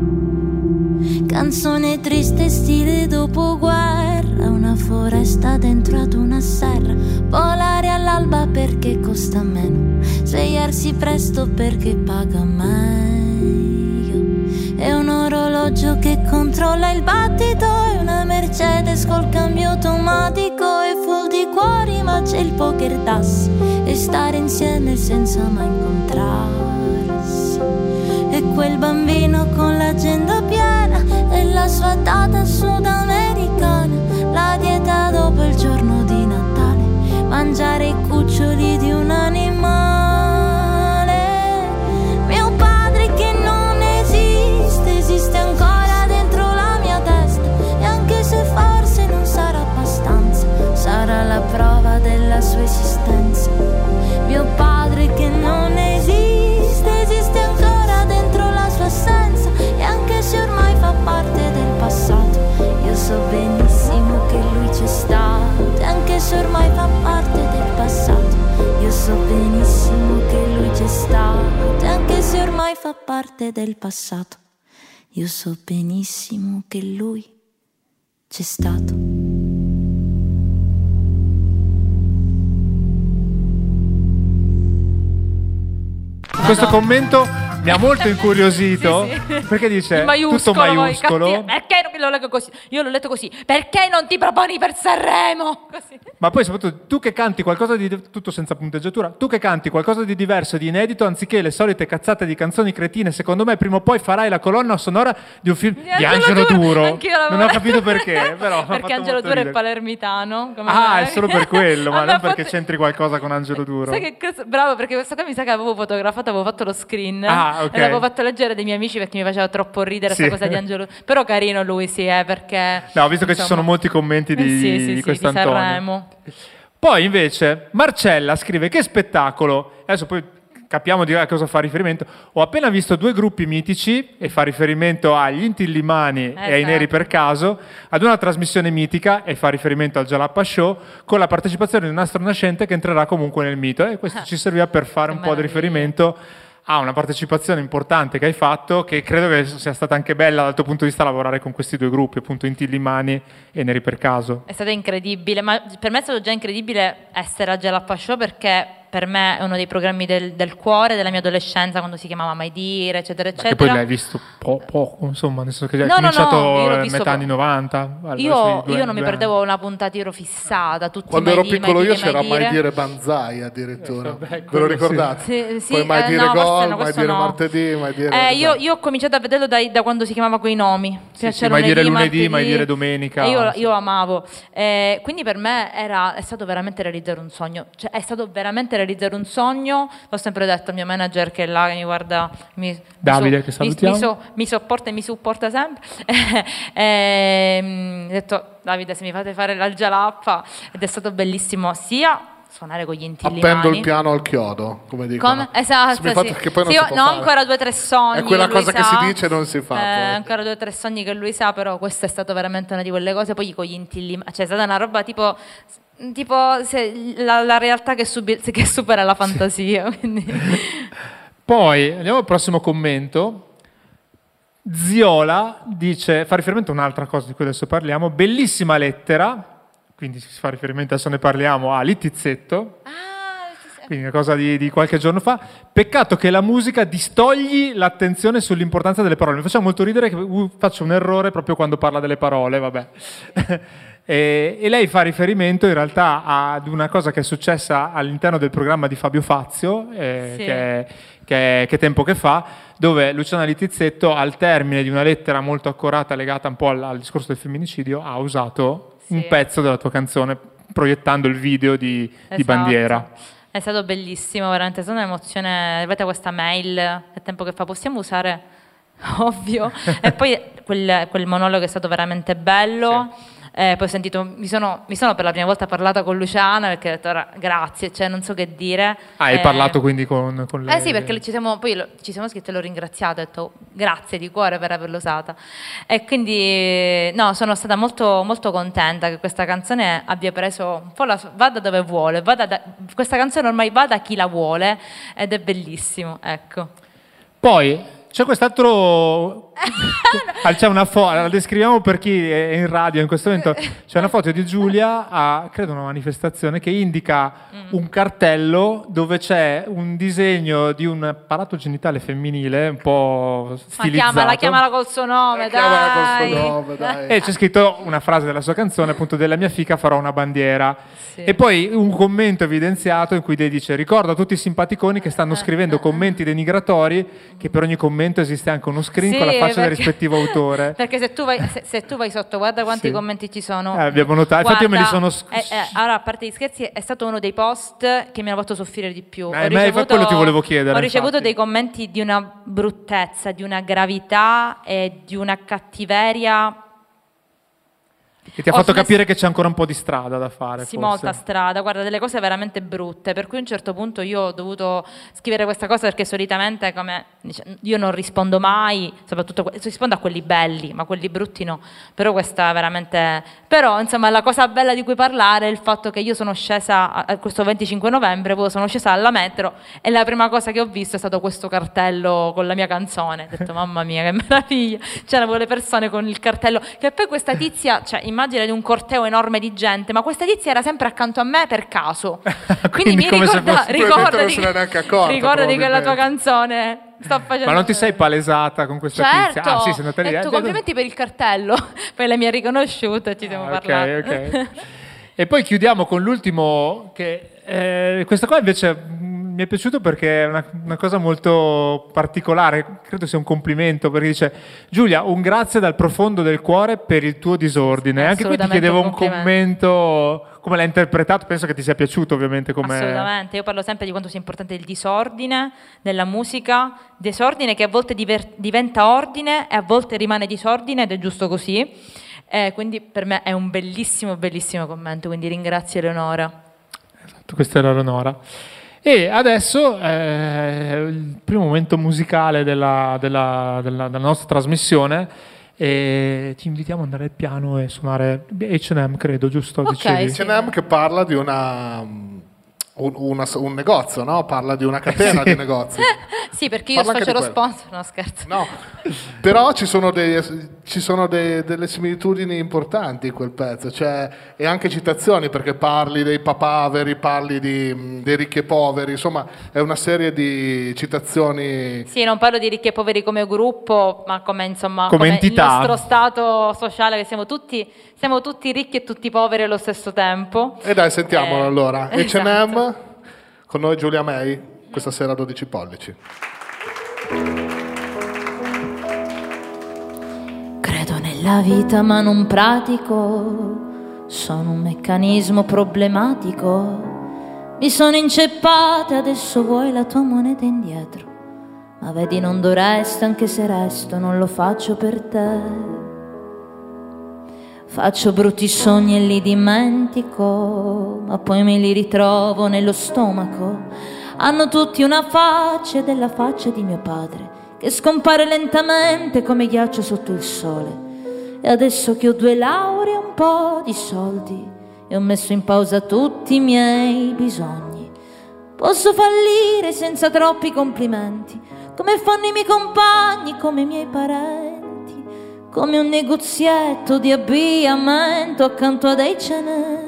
Canzone triste stile dopoguerra, una foresta dentro ad una serra. Volare all'alba perché costa meno, svegliarsi presto perché paga meglio. È un orologio che controlla il battito, è una Mercedes col cambio automatico. È full di cuori ma c'è il poker tassi, e stare insieme senza mai incontrarsi. E quel bambino con l'agenda piena e la sua tata sudamericana. La dieta dopo il giorno di Natale, mangiare i cuccioli di un animale. Mio padre che non esiste, esiste ancora dentro la mia testa. E anche se forse non sarà abbastanza, sarà la prova della sua esistenza. Mio padre che non esiste, esiste ancora dentro la sua assenza. E anche se ormai fa parte del passato, io so benissimo che lui c'è stato. E anche se ormai fa parte del passato, io so benissimo che lui c'è stato. E anche se ormai fa parte del passato, io so benissimo che lui c'è stato. Questo commento mi ha molto incuriosito Sì. perché dice Il maiuscolo, tutto maiuscolo. Perché non lo leggo così? Io l'ho letto così. Perché non ti proponi per Sanremo? Così. Ma poi soprattutto tu che canti qualcosa di tutto senza punteggiatura, tu che canti qualcosa di diverso, di inedito, anziché le solite cazzate di canzoni cretine, secondo me prima o poi farai la colonna sonora di un film di Angelo Duro. Anch'io l'avevo Non ho letto. capito perché, però Perché Angelo Duro è palermitano. come Ah, me. è solo per quello, ma A me non ha perché fatto- c'entri qualcosa con Angelo Duro. Sai che cosa? Bravo, perché questa qua mi sa che avevo fotografato, avevo fatto lo screen Ah, ok. e l'avevo fatto leggere dei miei amici perché mi faceva troppo ridere Sì. questa cosa di Angelo. Però carino lui, sì, perché No, ho visto che ci insomma, sono molti commenti di, sì, di di quest'Antonio. Sanremo. Poi invece Marcella scrive: che spettacolo. Adesso poi capiamo di a cosa fa riferimento. Ho appena visto 2 gruppi mitici, e fa riferimento agli Intillimani e ai Esatto. Neri per caso, ad una trasmissione mitica, e fa riferimento al Jalappa Show, con la partecipazione di un astro nascente che entrerà comunque nel mito. E questo ci serviva per fare Che un po' di meraviglia. riferimento a una partecipazione importante che hai fatto, che credo che sia stata anche bella dal tuo punto di vista lavorare con questi 2 gruppi, appunto Intillimani e Neri per caso. È stato incredibile, ma per me è stato già incredibile essere a Jalappa Show perché per me è uno dei programmi del cuore della mia adolescenza, quando si chiamava Mai Dire, eccetera, Che eccetera. poi l'hai visto poco, insomma, nel senso che hai No, cominciato io l'ho a visto metà anni 90. Io non mi perdevo una puntata, io ero fissata. Tutti Quando Mai ero Dire, piccolo Mai io Dire, c'era Mai Mai Dire Banzai addirittura. vabbè, Ve lo quello ricordate? Sì, Poi Mai Dire no, forse Gol, no, Mai questo Dire no. Martedì, Mai Dire... io ho cominciato a vederlo da quando si chiamava quei nomi. Cioè, sì, c'era Mai Dire lunedì, martedì. Mai Dire domenica. E io, Sì. io amavo. Quindi per me è stato veramente realizzare un sogno. Cioè, è stato veramente realizzare un sogno. L'ho sempre detto al mio manager che è là, che mi guarda, Davide, che salutiamo. mi sopporta e mi supporta sempre. Ho detto: Davide, se mi fate fare la Jalappa, ed è stato bellissimo sia suonare con gli Intillimani. Appendo il piano al chiodo, come dicono. Come? Esatto, Se mi fate- sì. che poi non Sì, si può no, fare. ancora 2 o 3 sogni. È quella lui cosa che sa. si dice e non si fa, poi. Ancora 2 o 3 sogni che lui sa, però questo è stato veramente una di quelle cose. Poi con gli Intillimani, cioè è stata una roba tipo la realtà che supera la fantasia. Quindi. Poi andiamo al prossimo commento. Ziola dice, fa riferimento a un'altra cosa di cui adesso parliamo, bellissima lettera, quindi si fa riferimento, adesso ne parliamo, a Littizzetto, quindi una cosa di qualche giorno fa. Peccato che la musica distogli l'attenzione sull'importanza delle parole. Mi faceva molto ridere che faccio un errore proprio quando parla delle parole, vabbè. E lei fa riferimento in realtà ad una cosa che è successa all'interno del programma di Fabio Fazio, Sì. che tempo che fa, dove Luciana Littizzetto, al termine di una lettera molto accorata legata un po' al discorso del femminicidio, ha usato un pezzo della tua canzone proiettando il video di Esatto. Bandiera. È stato bellissimo, veramente è stata un'emozione. Avete questa mail a tempo che fa, possiamo usare? Ovvio. E poi quel monologo è stato veramente bello. Poi ho sentito, mi sono per la prima volta parlata con Luciana, perché ho detto: "Ora, grazie, cioè non so che dire." Hai parlato quindi con lei? Sì, perché ci siamo scritti e l'ho ringraziato, ho detto grazie di cuore per averlo usata. E quindi no, sono stata molto, molto contenta che questa canzone abbia preso un po' vada dove vuole, questa canzone ormai va da chi la vuole, ed è bellissimo, ecco. Poi c'è quest'altro, c'è una foto, la descriviamo per chi è in radio in questo momento, c'è una foto di Giulia a, credo, una manifestazione che indica un cartello dove c'è un disegno di un apparato genitale femminile un po' stilizzato. Chiamala col suo nome, Chiamala col dai. suo nome, dai. E c'è scritto una frase della sua canzone, appunto: della mia fica farò una bandiera. Sì. E poi un commento evidenziato in cui lei dice: ricordo a tutti i simpaticoni che stanno scrivendo commenti denigratori che per ogni commento esiste anche uno screen con la faccia del rispettivo autore. Perché se tu vai sotto, guarda quanti Sì. commenti ci sono. Abbiamo notato, infatti io me li sono allora, a parte gli scherzi, è stato uno dei post che mi hanno fatto soffrire di più. quello ti volevo chiedere, Ho ricevuto infatti. dei commenti di una bruttezza, di una gravità e di una cattiveria. che ti ha fatto capire che c'è ancora un po' di strada da fare. Sì, forse. molta strada, guarda, delle cose veramente brutte, per cui a un certo punto io ho dovuto scrivere questa cosa, perché solitamente io non rispondo mai, soprattutto rispondo a quelli belli, ma quelli brutti no. Però questa veramente, però insomma la cosa bella di cui parlare è il fatto che io sono scesa questo 25 novembre, poi sono scesa alla metro e la prima cosa che ho visto è stato questo cartello con la mia canzone. Ho detto: mamma mia, che meraviglia, c'erano le persone con il cartello, che poi questa tizia, cioè immagine di un corteo enorme di gente, ma questa tizia era sempre accanto a me per caso. Quindi mi come se fosse- ricordati che la tua canzone sto facendo. Ma non ti sei palesata con questa tizia? Ah, sì, sei andata lì. Tu complimenti per il cartello, poi lei mi ha riconosciuto e ci siamo parlati. Ok. E poi chiudiamo con l'ultimo, che questa qua invece mi è piaciuto perché è una cosa molto particolare, credo sia un complimento, perché dice: Giulia, un grazie dal profondo del cuore per il tuo disordine. Anche qui ti chiedevo un commento, come l'hai interpretato, penso che ti sia piaciuto ovviamente. Assolutamente, io parlo sempre di quanto sia importante il disordine nella musica, disordine che a volte diventa ordine e a volte rimane disordine ed è giusto così. Quindi per me è un bellissimo, bellissimo commento, quindi ringrazio Eleonora. Esatto, questa era Eleonora. E adesso il primo momento musicale della nostra trasmissione, e ti invitiamo ad andare al piano e suonare H&M, credo, giusto? Okay, H&M che parla di un negozio, no? Parla di una catena di negozi. Sì, perché io faccio lo sponsor, no scherzo. No, però ci sono delle similitudini importanti in quel pezzo, cioè, e anche citazioni, perché parli dei papaveri, parli dei ricchi e poveri, insomma è una serie di citazioni. Sì, non parlo di ricchi e poveri come gruppo, ma come entità. Il nostro stato sociale, che siamo tutti ricchi e tutti poveri allo stesso tempo. E dai, sentiamolo allora. Esatto. H&M, con noi Giulia May, questa sera a 12 pollici. Credo nella vita ma non pratico, sono un meccanismo problematico. Mi sono inceppata, adesso vuoi la tua moneta indietro. Ma vedi, non dovresti, anche se resto, non lo faccio per te. Faccio brutti sogni e li dimentico, ma poi me li ritrovo nello stomaco. Hanno tutti una faccia, ed è la faccia di mio padre, che scompare lentamente come ghiaccio sotto il sole. E adesso che ho 2 lauree e un po' di soldi, e ho messo in pausa tutti i miei bisogni, posso fallire senza troppi complimenti, come fanno i miei compagni, come i miei parenti, come un negozietto di abbigliamento accanto ad H&M.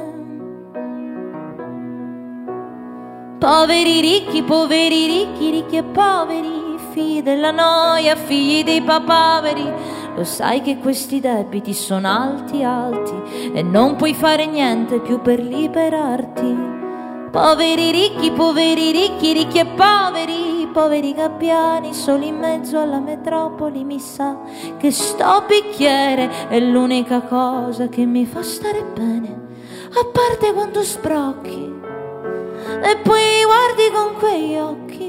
Poveri ricchi, ricchi e poveri, figli della noia, figli dei papaveri. Lo sai che questi debiti sono alti, alti, e non puoi fare niente più per liberarti. Poveri ricchi, ricchi e poveri gabbiani, soli in mezzo alla metropoli. Mi sa che sto bicchiere è l'unica cosa che mi fa stare bene, a parte quando sprocchi e poi mi guardi con quegli occhi.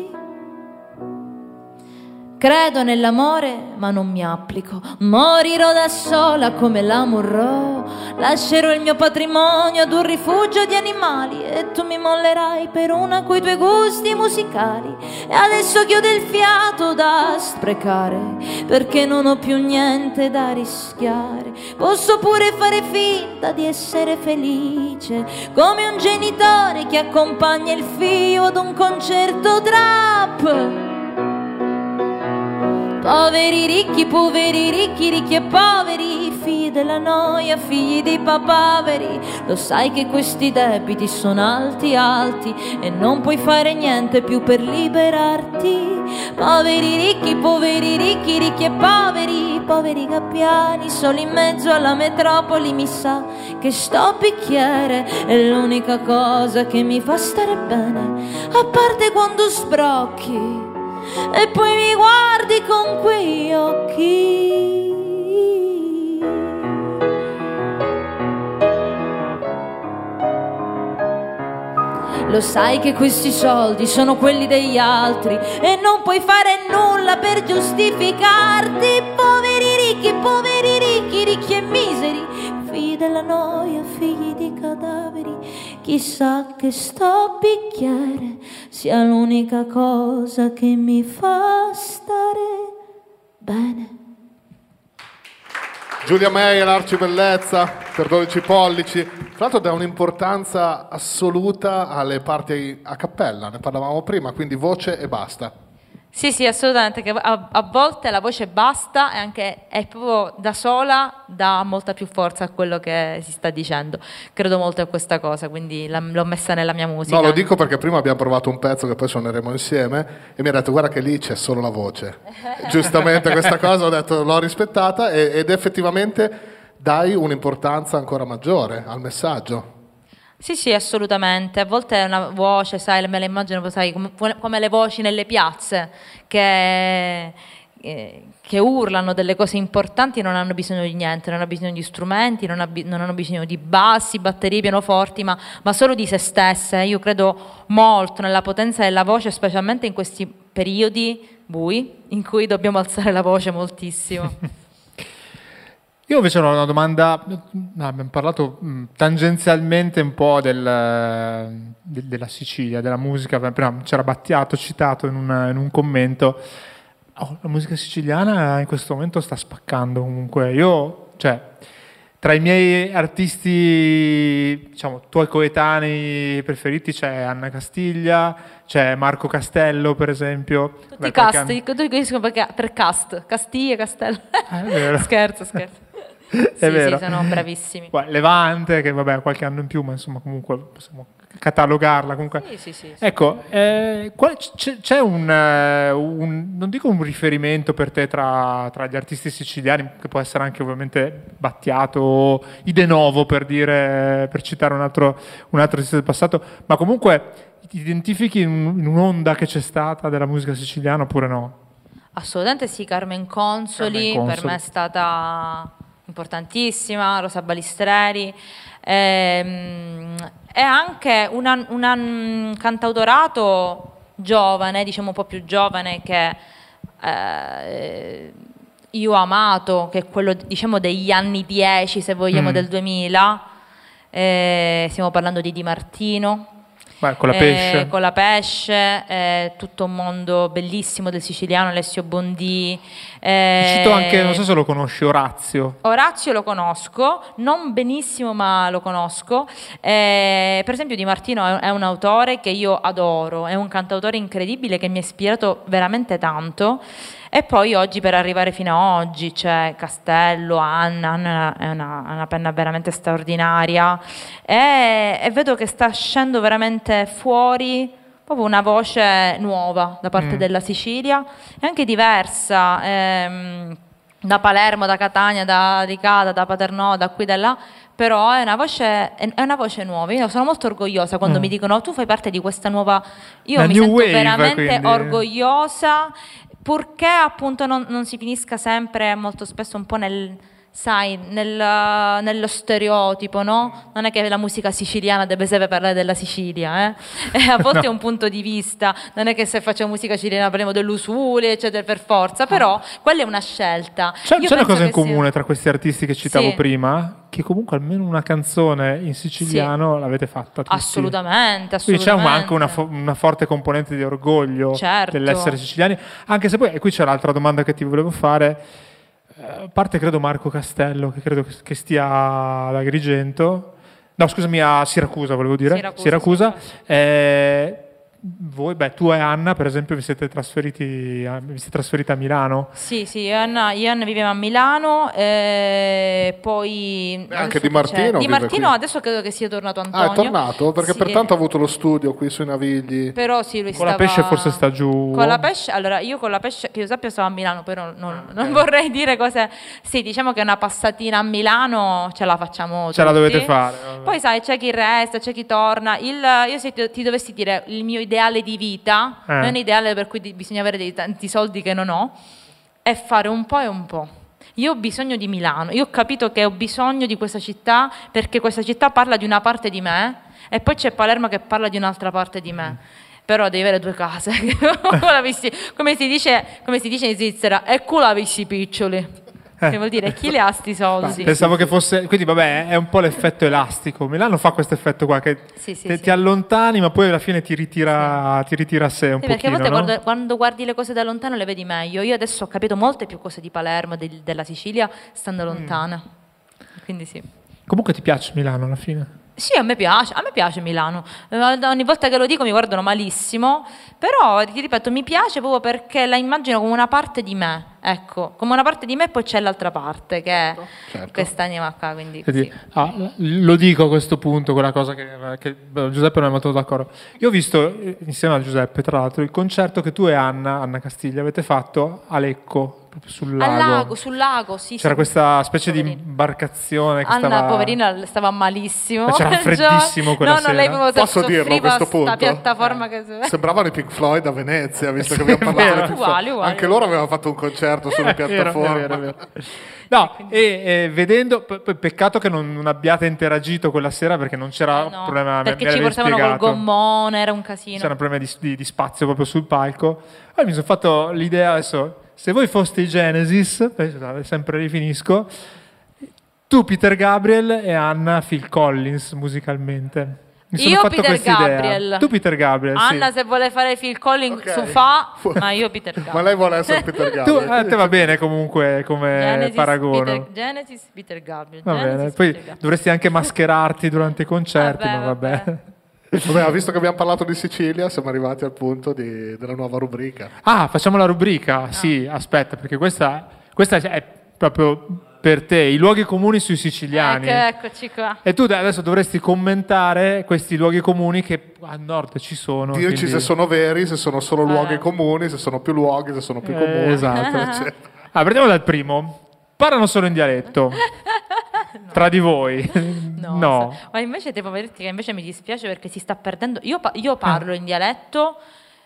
Credo nell'amore ma non mi applico, morirò da sola come la Monroe. Lascerò il mio patrimonio ad un rifugio di animali, e tu mi mollerai per una coi tuoi gusti musicali. E adesso che ho del fiato da sprecare, perché non ho più niente da rischiare, posso pure fare finta di essere felice, come un genitore che accompagna il figlio ad un concerto trap. Poveri ricchi, ricchi e poveri, figli della noia, figli dei papaveri. Lo sai che questi debiti sono alti, alti, e non puoi fare niente più per liberarti. Poveri ricchi, ricchi e poveri gabbiani, soli in mezzo alla metropoli. Mi sa che sto bicchiere è l'unica cosa che mi fa stare bene, a parte quando sbrocchi e poi mi guardi con quegli occhi. Lo sai che questi soldi sono quelli degli altri, e non puoi fare nulla per giustificarti. Poveri ricchi, ricchi e miseri, figli della noia, figli di cadaveri. Chissà che sto bicchiere sia l'unica cosa che mi fa stare bene. Giulia May all'Arcibellezza per 12 pollici. Tra l'altro dà un'importanza assoluta alle parti a cappella, ne parlavamo prima, quindi voce e basta. Sì, sì, assolutamente, che a volte la voce basta e anche è proprio da sola dà molta più forza a quello che si sta dicendo. Credo molto a questa cosa, quindi l'ho messa nella mia musica. No, lo dico perché prima abbiamo provato un pezzo che poi suoneremo insieme e mi ha detto guarda che lì c'è solo la voce. Giustamente questa cosa ho detto l'ho rispettata ed effettivamente dai un'importanza ancora maggiore al messaggio. Sì, sì, assolutamente. A volte è una voce, sai, me la immagino, sai, come le voci nelle piazze che urlano delle cose importanti, non hanno bisogno di niente, non hanno bisogno di strumenti, non hanno bisogno di bassi, batterie, pianoforti, ma solo di se stesse. Io credo molto nella potenza della voce, specialmente in questi periodi bui in cui dobbiamo alzare la voce moltissimo. Io invece ho una domanda, abbiamo parlato tangenzialmente un po' della Sicilia, della musica, prima c'era Battiato citato in un commento. La musica siciliana in questo momento sta spaccando comunque. Io, cioè, tra i miei artisti, diciamo, tuoi coetanei preferiti c'è Anna Castiglia, c'è Marco Castello per esempio. Tutti cast, per cast, Castiglia, Castello. È vero. Scherzo. È vero. Sì, sono bravissimi. Levante, che vabbè ha qualche anno in più, ma insomma comunque possiamo catalogarla. Comunque. Sì. Ecco, c'è non dico un riferimento per te tra gli artisti siciliani, che può essere anche ovviamente Battiato o De Novo per citare un altro artista del passato, ma comunque ti identifichi in un'onda che c'è stata della musica siciliana oppure no? Assolutamente sì, Carmen Consoli. Per me è stata importantissima, Rosa Balistreri, è anche un cantautorato giovane, diciamo un po' più giovane, che io ho amato, che è quello diciamo degli anni 10 se vogliamo, del 2000. Stiamo parlando di Di Martino. Con la Pesce. Con la Pesce, tutto un mondo bellissimo del siciliano, Alessio Bondì. Cito anche, non so se lo conosci, Orazio. Orazio lo conosco, non benissimo ma lo conosco. Per esempio Di Martino è un autore che io adoro, è un cantautore incredibile che mi ha ispirato veramente tanto. E poi oggi, per arrivare fino a oggi, c'è Castello, Anna è una penna veramente straordinaria e vedo che sta uscendo veramente fuori proprio una voce nuova da parte della Sicilia, e anche diversa, da Palermo, da Catania, da Licata, da Paternò, da qui, da là. Però è una voce nuova. Io sono molto orgogliosa quando mi dicono tu fai parte di questa nuova. Io mi sento veramente orgogliosa, purché appunto non si finisca sempre, molto spesso, un po' nello stereotipo, no? Non è che la musica siciliana deve sempre parlare della Sicilia, E a volte è un punto di vista, non è che se facciamo musica siciliana parliamo dell'usule, eccetera, per forza, però quella è una scelta. C'è una cosa in comune tra questi artisti che citavo prima, che comunque almeno una canzone in siciliano l'avete fatta tutti. Assolutamente. Quindi c'è anche una forte componente di orgoglio dell'essere siciliani, anche se poi, e qui c'è l'altra domanda che ti volevo fare. A parte credo Marco Castello, che credo che stia ad Agrigento, no scusami, a Siracusa volevo dire, Siracusa. Voi, tu e Anna per esempio vi siete trasferite a Milano? Sì, io e Anna viviamo a Milano, poi anche Di Martino adesso credo che sia tornato Antonio. È tornato? Perché pertanto ha avuto lo studio qui sui Navigli. Però sì, lui con la Pesce forse sta giù. Con la Pesce, allora io con la Pesce, che io sappia, stavo a Milano, però non vorrei dire cose. Sì, diciamo che una passatina a Milano ce la facciamo tutti. Ce la dovete fare. Poi sai, c'è chi resta, c'è chi torna. Io se ti dovessi dire il mio ideale di vita, non è un ideale per cui bisogna avere tanti soldi che non ho, è fare un po' e un po'. Io ho bisogno di Milano, io ho capito che ho bisogno di questa città perché questa città parla di una parte di me e poi c'è Palermo che parla di un'altra parte di me. Però devi avere due case. come si dice in Svizzera, e culavissi piccioli. Che vuol dire chi le ha sti soldi? Pensavo che fosse, quindi vabbè, è un po' l'effetto elastico. Milano fa questo effetto qua che ti allontani, ma poi alla fine ti ritira a sé un pochino. Perché a volte quando guardi le cose da lontano le vedi meglio. Io adesso ho capito molte più cose di Palermo, della Sicilia, stando lontana. Quindi sì. Comunque ti piace Milano alla fine? Sì, a me piace Milano. Ogni volta che lo dico mi guardano malissimo, però ti ripeto, mi piace proprio perché la immagino come una parte di me, ecco, come una parte di me e poi c'è l'altra parte che è quest'anima qua, quindi sì. Lo dico a questo punto, quella cosa che Giuseppe non è molto d'accordo. Io ho visto, insieme a Giuseppe, tra l'altro, il concerto che tu e Anna Castiglia avete fatto a Lecco. Sul lago, sì. C'era questa specie di imbarcazione che Anna, poverina, stava malissimo. Ma c'era freddissimo quella sera. Lei posso dirlo a questo punto? Piattaforma che... Sembravano i Pink Floyd a Venezia, visto che abbiamo parlato di Pink Floyd. Uguali. Anche loro avevano fatto un concerto sulle piattaforme. È vero. No, e vedendo, peccato che non abbiate interagito quella sera perché non c'era problema. Perché ci portavano col gommone, era un casino. C'era un problema di spazio proprio sul palco. Poi mi sono fatto l'idea adesso. Se voi foste i Genesis, sempre rifinisco, tu Peter Gabriel e Anna Phil Collins musicalmente. Mi sono fatto Peter Gabriel. Idea. Tu Peter Gabriel, Anna se vuole fare Phil Collins ma io Peter Gabriel. Ma lei vuole essere Peter Gabriel. A te va bene comunque come Genesis, paragono. Genesis, Peter Gabriel. Va bene. Poi dovresti anche mascherarti durante i concerti, ma vabbè. Vabbè, visto che abbiamo parlato di Sicilia, siamo arrivati al punto della nuova rubrica. Facciamo la rubrica? Sì, aspetta, perché questa è proprio per te, i luoghi comuni sui siciliani. Eccoci qua. E tu adesso dovresti commentare questi luoghi comuni che a nord ci sono. Dirci quindi... se sono veri, se sono solo luoghi comuni, se sono più luoghi, se sono più comuni. Esatto. Partiamo dal primo. Parlano solo in dialetto. Tra di voi. No. Ma invece devo dirti che invece mi dispiace perché si sta perdendo. Io parlo in dialetto.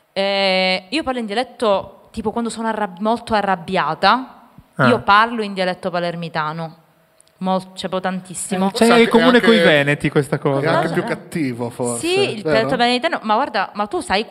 Io parlo in dialetto tipo quando sono molto arrabbiata. Io parlo in dialetto palermitano. C'è tantissimo. C'è il comune coi veneti questa cosa. È anche più cattivo forse. Sì, il dialetto palermitano. Ma guarda, ma tu sai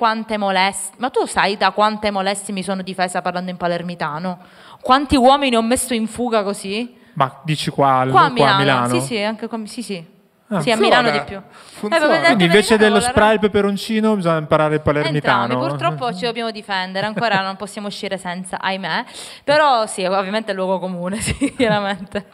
da quante molestie mi sono difesa parlando in palermitano? Quanti uomini ho messo in fuga così? Ma dici qua a Milano? Sì, anche qua, sì. Ah, sì, a Milano di più. Quindi invece dello spray il peperoncino bisogna imparare il palermitano. Entrambi, purtroppo ci dobbiamo difendere, ancora non possiamo uscire senza, ahimè. Però sì, ovviamente è il luogo comune, sì, chiaramente.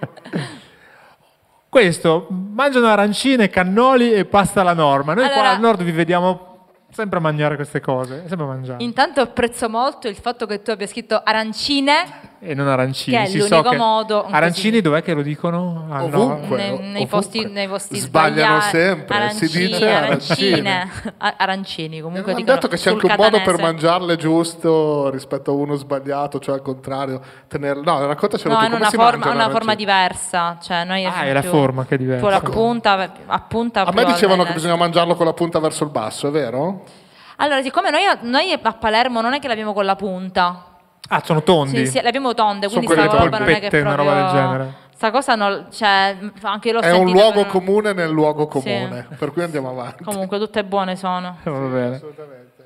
Questo, mangiano arancine, cannoli e pasta alla norma. Noi qua al nord vi vediamo sempre a mangiare queste cose, sempre a mangiare. Intanto apprezzo molto il fatto che tu abbia scritto arancine e non arancini. Che è l'unico modo. Arancini dov'è che lo dicono? Ovunque. Nei posti sbagliano sbagliati. sempre. Arancine, si dice arancine. Arancini, comunque hanno detto che c'è anche un modo per mangiarle giusto rispetto a uno sbagliato, cioè al contrario. No, raccontacelo tu. È una forma diversa. Cioè, noi è la forma che è diversa. Con la punta a me dicevano che bisogna mangiarlo con la punta verso il basso, è vero? Allora, siccome noi a Palermo non è che l'abbiamo con la punta. Sono tondi? Sì, le abbiamo tonde, quindi sono sta roba non è che proprio... una roba del genere. Sta cosa anche l'ho è un luogo comune nel luogo comune, per cui andiamo avanti. Comunque tutte buone sono. Va bene. Assolutamente.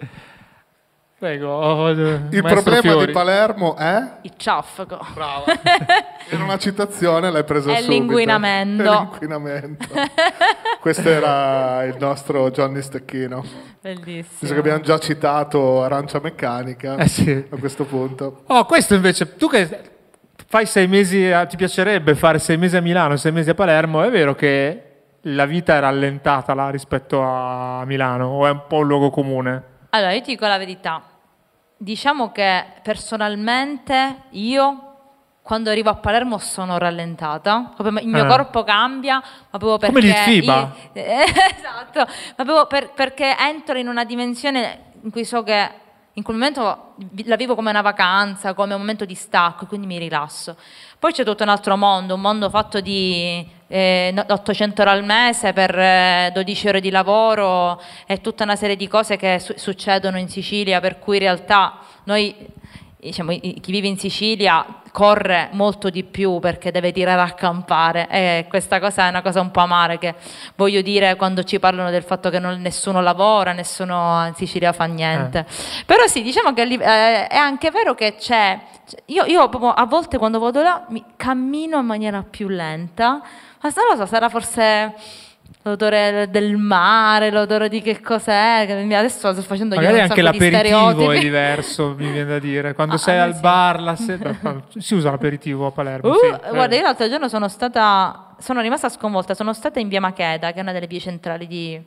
Prego. Il problema Fiori. di Palermo è? Il ciaffaco. Brava. Era una citazione, l'hai presa subito. È l'inquinamento. Questo era il nostro Johnny Stecchino. Bellissimo. Visto che abbiamo già citato Arancia Meccanica sì. A questo punto. Questo invece, tu che fai 6 mesi, ti piacerebbe fare 6 mesi a Milano, 6 mesi a Palermo, è vero che la vita è rallentata là rispetto a Milano o è un po' un luogo comune? Allora, io ti dico la verità. Diciamo che personalmente io quando arrivo a Palermo sono rallentata, il mio corpo cambia, ma proprio perché... Come l'Itfiba. Esatto, ma proprio perché entro in una dimensione in cui so che in quel momento la vivo come una vacanza, come un momento di stacco, quindi mi rilasso. Poi c'è tutto un altro mondo, un mondo fatto di 800 euro al mese per 12 ore di lavoro e tutta una serie di cose che succedono in Sicilia, per cui in realtà noi, diciamo, chi vive in Sicilia corre molto di più perché deve tirare a campare, e questa cosa è una cosa un po' amara che voglio dire quando ci parlano del fatto che nessuno lavora, nessuno in Sicilia fa niente. Però sì, diciamo che è anche vero che io proprio a volte quando vado là cammino in maniera più lenta, ma non lo so, sarà forse l'odore del mare, l'odore di che cos'è. Adesso sto facendo io Magari un anche sacco di l'aperitivo stereotipi. è diverso, mi viene da dire. Quando sei al sì. bar la sera, si usa l'aperitivo a Palermo. Sì. Guarda, io l'altro giorno sono rimasta sconvolta. Sono stata in via Macheda, che è una delle vie centrali di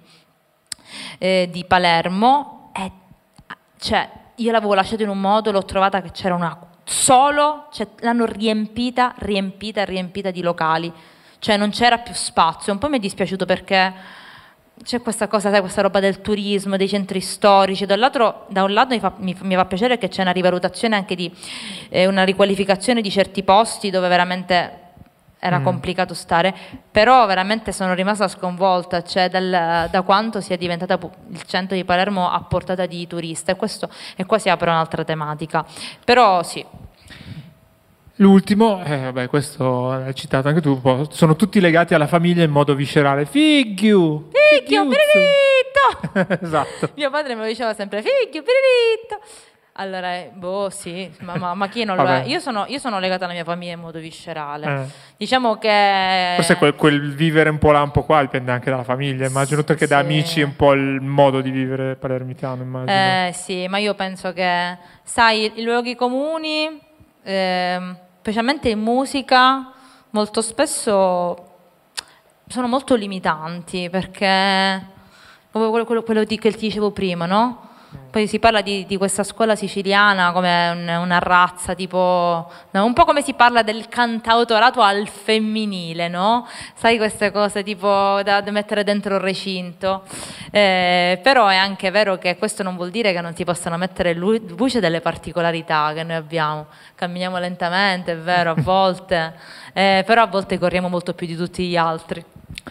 Palermo, e cioè io l'avevo lasciata in un modo, l'ho trovata che c'era l'hanno riempita di locali, cioè non c'era più spazio. Un po' mi è dispiaciuto perché c'è questa cosa, sai, questa roba del turismo, dei centri storici. Da un lato mi fa piacere che c'è una rivalutazione anche di una riqualificazione di certi posti dove veramente era complicato stare, però veramente sono rimasta sconvolta, cioè da quanto sia diventata il centro di Palermo a portata di turista, e qua si apre un'altra tematica, però sì. L'ultimo, questo hai citato anche tu un po', sono tutti legati alla famiglia in modo viscerale. Figlio, piririto! Esatto. Mio padre me lo diceva sempre, figlio, piririto! Allora, sì, ma chi non lo è? Io sono legata alla mia famiglia in modo viscerale. Diciamo che... Forse quel vivere un po' là, un po' qua dipende anche dalla famiglia, immagino, perché da amici è un po' il modo di vivere palermitano, immagino. Sì, ma io penso che, sai, i luoghi comuni, specialmente in musica, molto spesso sono molto limitanti, perché quello che ti dicevo prima, no? Poi si parla di questa scuola siciliana come una razza, tipo, no, un po' come si parla del cantautorato al femminile, no? Sai, queste cose tipo da mettere dentro il recinto. Però è anche vero che questo non vuol dire che non si possano mettere luce delle particolarità che noi abbiamo. Camminiamo lentamente, è vero, a volte, però a volte corriamo molto più di tutti gli altri.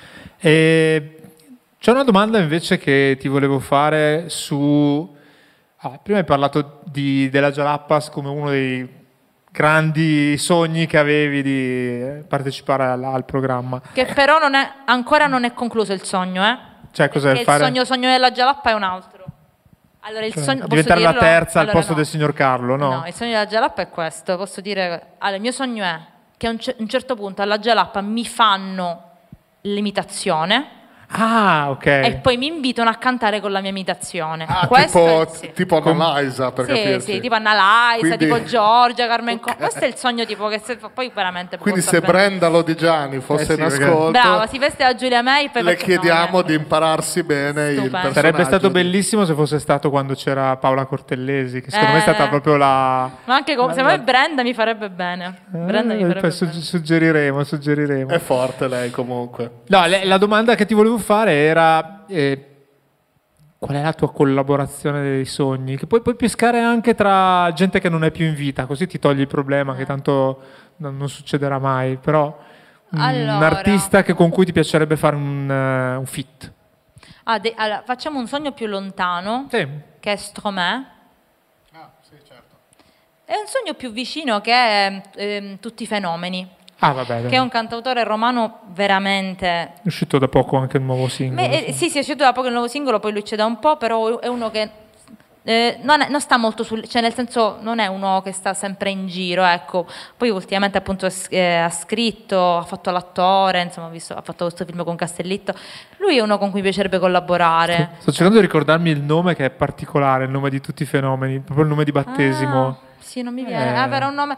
C'è una domanda invece che ti volevo fare su... prima hai parlato della Jalapas come uno dei grandi sogni che avevi di partecipare al programma. Che però ancora non è concluso il sogno, Cioè, cos'è il sogno della Jalappa è un altro. Allora, il sogno, diventare la terza al posto no. del signor Carlo, no? No, il sogno della Jalappa è questo. Posso dire... Allora, il mio sogno è che a un certo punto alla Jalappa mi fanno l'imitazione. Ah, ok. E poi mi invitano a cantare con la mia imitazione. Tipo Annalisa, per capirci. Sì, tipo Annalisa, Quindi... tipo Giorgia, Carmen Questo è il sogno tipo che poi veramente... Quindi se Brenda Lodigiani fosse in ascolto... Brava, si veste da Giulia May, poi le chiediamo di impararsi bene il personaggio. Sarebbe stato bellissimo se fosse stato quando c'era Paola Cortellesi, che secondo me è stata proprio la... Ma anche se me Brenda mi farebbe bene. Brenda mi farebbe bene. Suggeriremo. È forte lei comunque. No, la domanda che ti volevo fare era qual è la tua collaborazione dei sogni, che puoi pescare anche tra gente che non è più in vita, così ti togli il problema che tanto non succederà mai, però un artista con cui ti piacerebbe fare un feat. Allora, facciamo un sogno più lontano, che è Stromae. Sì, certo. È un sogno più vicino, che è Tutti i fenomeni. Vabbè, che è un cantautore romano veramente... È uscito da poco anche il nuovo singolo. Sì, è uscito da poco il nuovo singolo, poi lui c'è da un po', però è uno che non sta molto cioè nel senso non è uno che sta sempre in giro, ecco. Poi ultimamente appunto ha scritto, ha fatto l'attore, insomma, ha fatto questo film con Castellitto. Lui è uno con cui piacerebbe collaborare. Sto cercando di ricordarmi il nome, che è particolare, il nome di Tutti i fenomeni, proprio il nome di battesimo. Sì, non mi viene. Era un nome.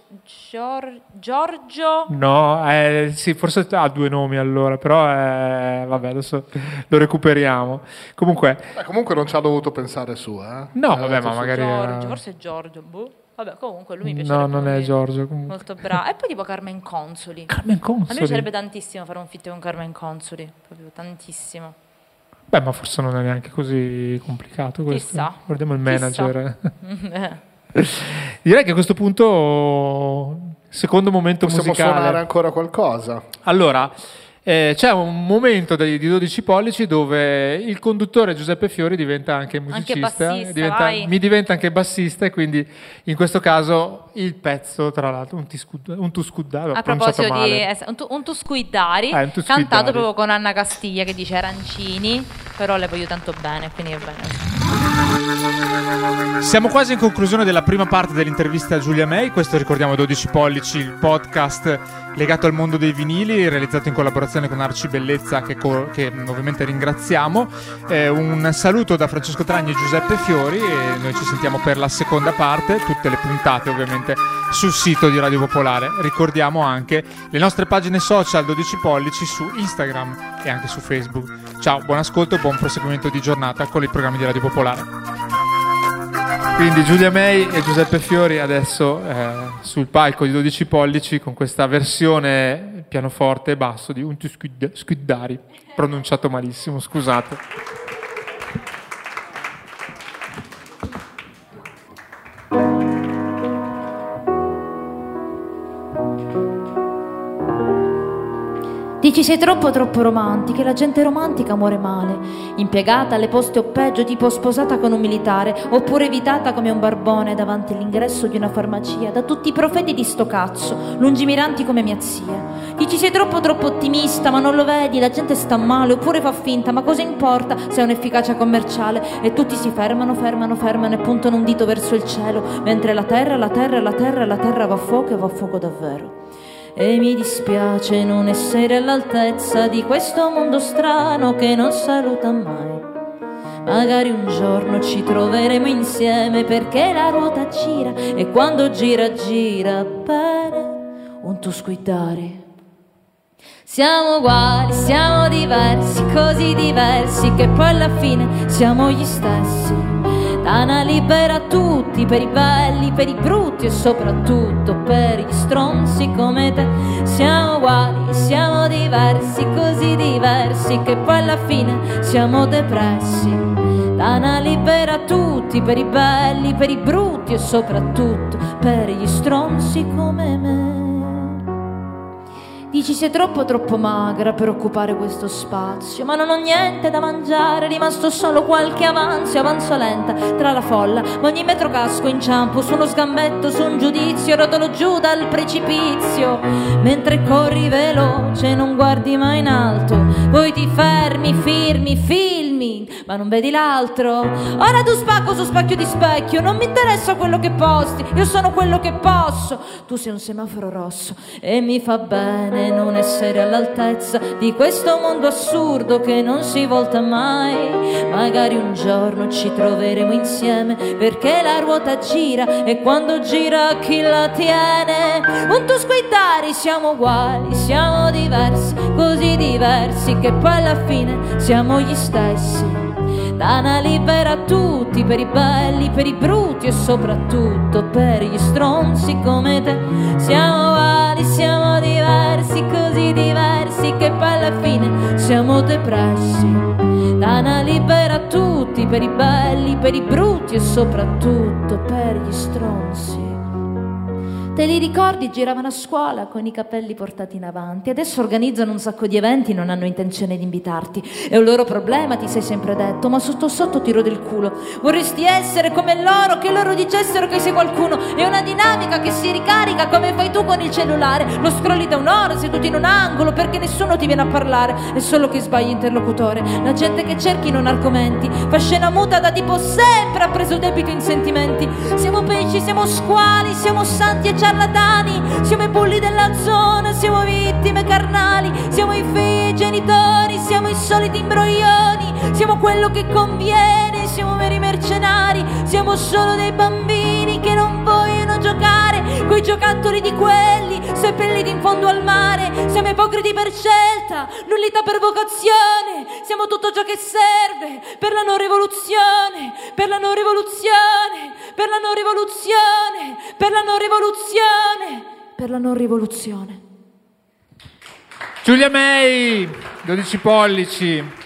Giorgio? No, sì, forse ha due nomi allora, però vabbè, adesso lo recuperiamo. Comunque non ci ha dovuto pensare su, No, vabbè, ma magari Giorgio, forse è Giorgio. Vabbè, comunque lui mi piace. No, non è Giorgio. Comunque. Molto bravo. E poi tipo Carmen Consoli. A me piacerebbe tantissimo fare un feat con Carmen Consoli, proprio tantissimo. Beh, ma forse non è neanche così complicato questo. Chissà. Guardiamo il manager. Direi che a questo punto, secondo momento possiamo musicale. Possiamo suonare ancora qualcosa? Allora, c'è un momento di 12 pollici dove il conduttore Giuseppe Fiori diventa anche musicista, anche bassista, mi diventa anche bassista, e quindi in questo caso il pezzo, tra l'altro, un tuscuddaro, a proposito di un tuscuidari, cantato proprio con Anna Castiglia, che dice arancini, però le voglio tanto bene, quindi va bene. Siamo quasi in conclusione della prima parte dell'intervista a Giulia May. Questo, ricordiamo, 12 pollici, il podcast legato al mondo dei vinili, realizzato in collaborazione con Arci Bellezza, che ovviamente ringraziamo. Un saluto da Francesco Tragni e Giuseppe Fiori, e noi ci sentiamo per la seconda parte, tutte le puntate ovviamente sul sito di Radio Popolare. Ricordiamo anche le nostre pagine social 12 pollici su Instagram e anche su Facebook. Ciao, buon ascolto, buon proseguimento di giornata con i programmi di Radio Popolare. Quindi Giulia May e Giuseppe Fiori adesso sul palco di 12 pollici con questa versione pianoforte e basso di Unti Scuddari, pronunciato malissimo, scusate. Dici sei troppo romantica, e la gente romantica muore male. Impiegata alle poste o peggio, tipo sposata con un militare, oppure evitata come un barbone davanti all'ingresso di una farmacia da tutti i profeti di sto cazzo, lungimiranti come mia zia. Dici sei troppo ottimista, ma non lo vedi, la gente sta male, oppure fa finta, ma cosa importa se è un'efficacia commerciale? E tutti si fermano e puntano un dito verso il cielo, mentre la terra va a fuoco e va a fuoco davvero. E mi dispiace non essere all'altezza di questo mondo strano che non saluta mai. Magari un giorno ci troveremo insieme, perché la ruota gira e quando gira bene un tuo sguidare. Siamo uguali, siamo diversi, così diversi che poi alla fine siamo gli stessi. Tana libera tutti, per i belli, per i brutti e soprattutto per gli stronzi come te. Siamo uguali, siamo diversi, così diversi che poi alla fine siamo depressi. Tana libera tutti, per i belli, per i brutti e soprattutto per gli stronzi come me. Dici sei troppo magra per occupare questo spazio, ma non ho niente da mangiare, è rimasto solo qualche avanzo lenta tra la folla, ma ogni metro casco inciampo su uno sgambetto, su un giudizio, rotolo giù dal precipizio. Mentre corri veloce non guardi mai in alto, poi ti fermi, filmi, ma non vedi l'altro. Ora tu spacco su specchio di specchio, non mi interessa quello che posti, io sono quello che posso. Tu sei un semaforo rosso e mi fa bene non essere all'altezza di questo mondo assurdo che non si volta mai. Magari un giorno ci troveremo insieme, perché la ruota gira e quando gira chi la tiene? Un tuo sguidare, siamo uguali, siamo diversi, così diversi che poi alla fine siamo gli stessi. Tana libera tutti, per i belli, per i brutti e soprattutto per gli stronzi come te. Siamo uguali, siamo diversi, così diversi che poi alla fine siamo depressi. Tana libera tutti, per i belli, per i brutti e soprattutto per gli stronzi. Te li ricordi? Giravano a scuola con i capelli portati in avanti. Adesso organizzano un sacco di eventi, non hanno intenzione di invitarti. È un loro problema, ti sei sempre detto, ma sotto sotto tiro del culo. Vorresti essere come loro, che loro dicessero che sei qualcuno. È una dinamica che si ricarica come fai tu con il cellulare. Lo scrolli da un'ora seduti in un angolo perché nessuno ti viene a parlare. È solo che sbagli interlocutore. La gente che cerchi non ha argomenti, fa scena muta da tipo sempre ha preso debito in sentimenti. Siamo pesci, siamo squali, siamo santi e ciarlatani, siamo i bulli della zona, siamo vittime carnali, siamo i figli e i genitori, siamo i soliti imbroglioni, siamo quello che conviene, siamo veri mercenari, siamo solo dei bambini che non vogliono giocare coi giocattoli di quelli seppelliti in fondo al mare. Siamo ipocriti per scelta, nullità per vocazione, siamo tutto ciò che serve per la non rivoluzione, per la non rivoluzione, per la non rivoluzione, per la non rivoluzione, per la non rivoluzione. Giulia May, 12 pollici.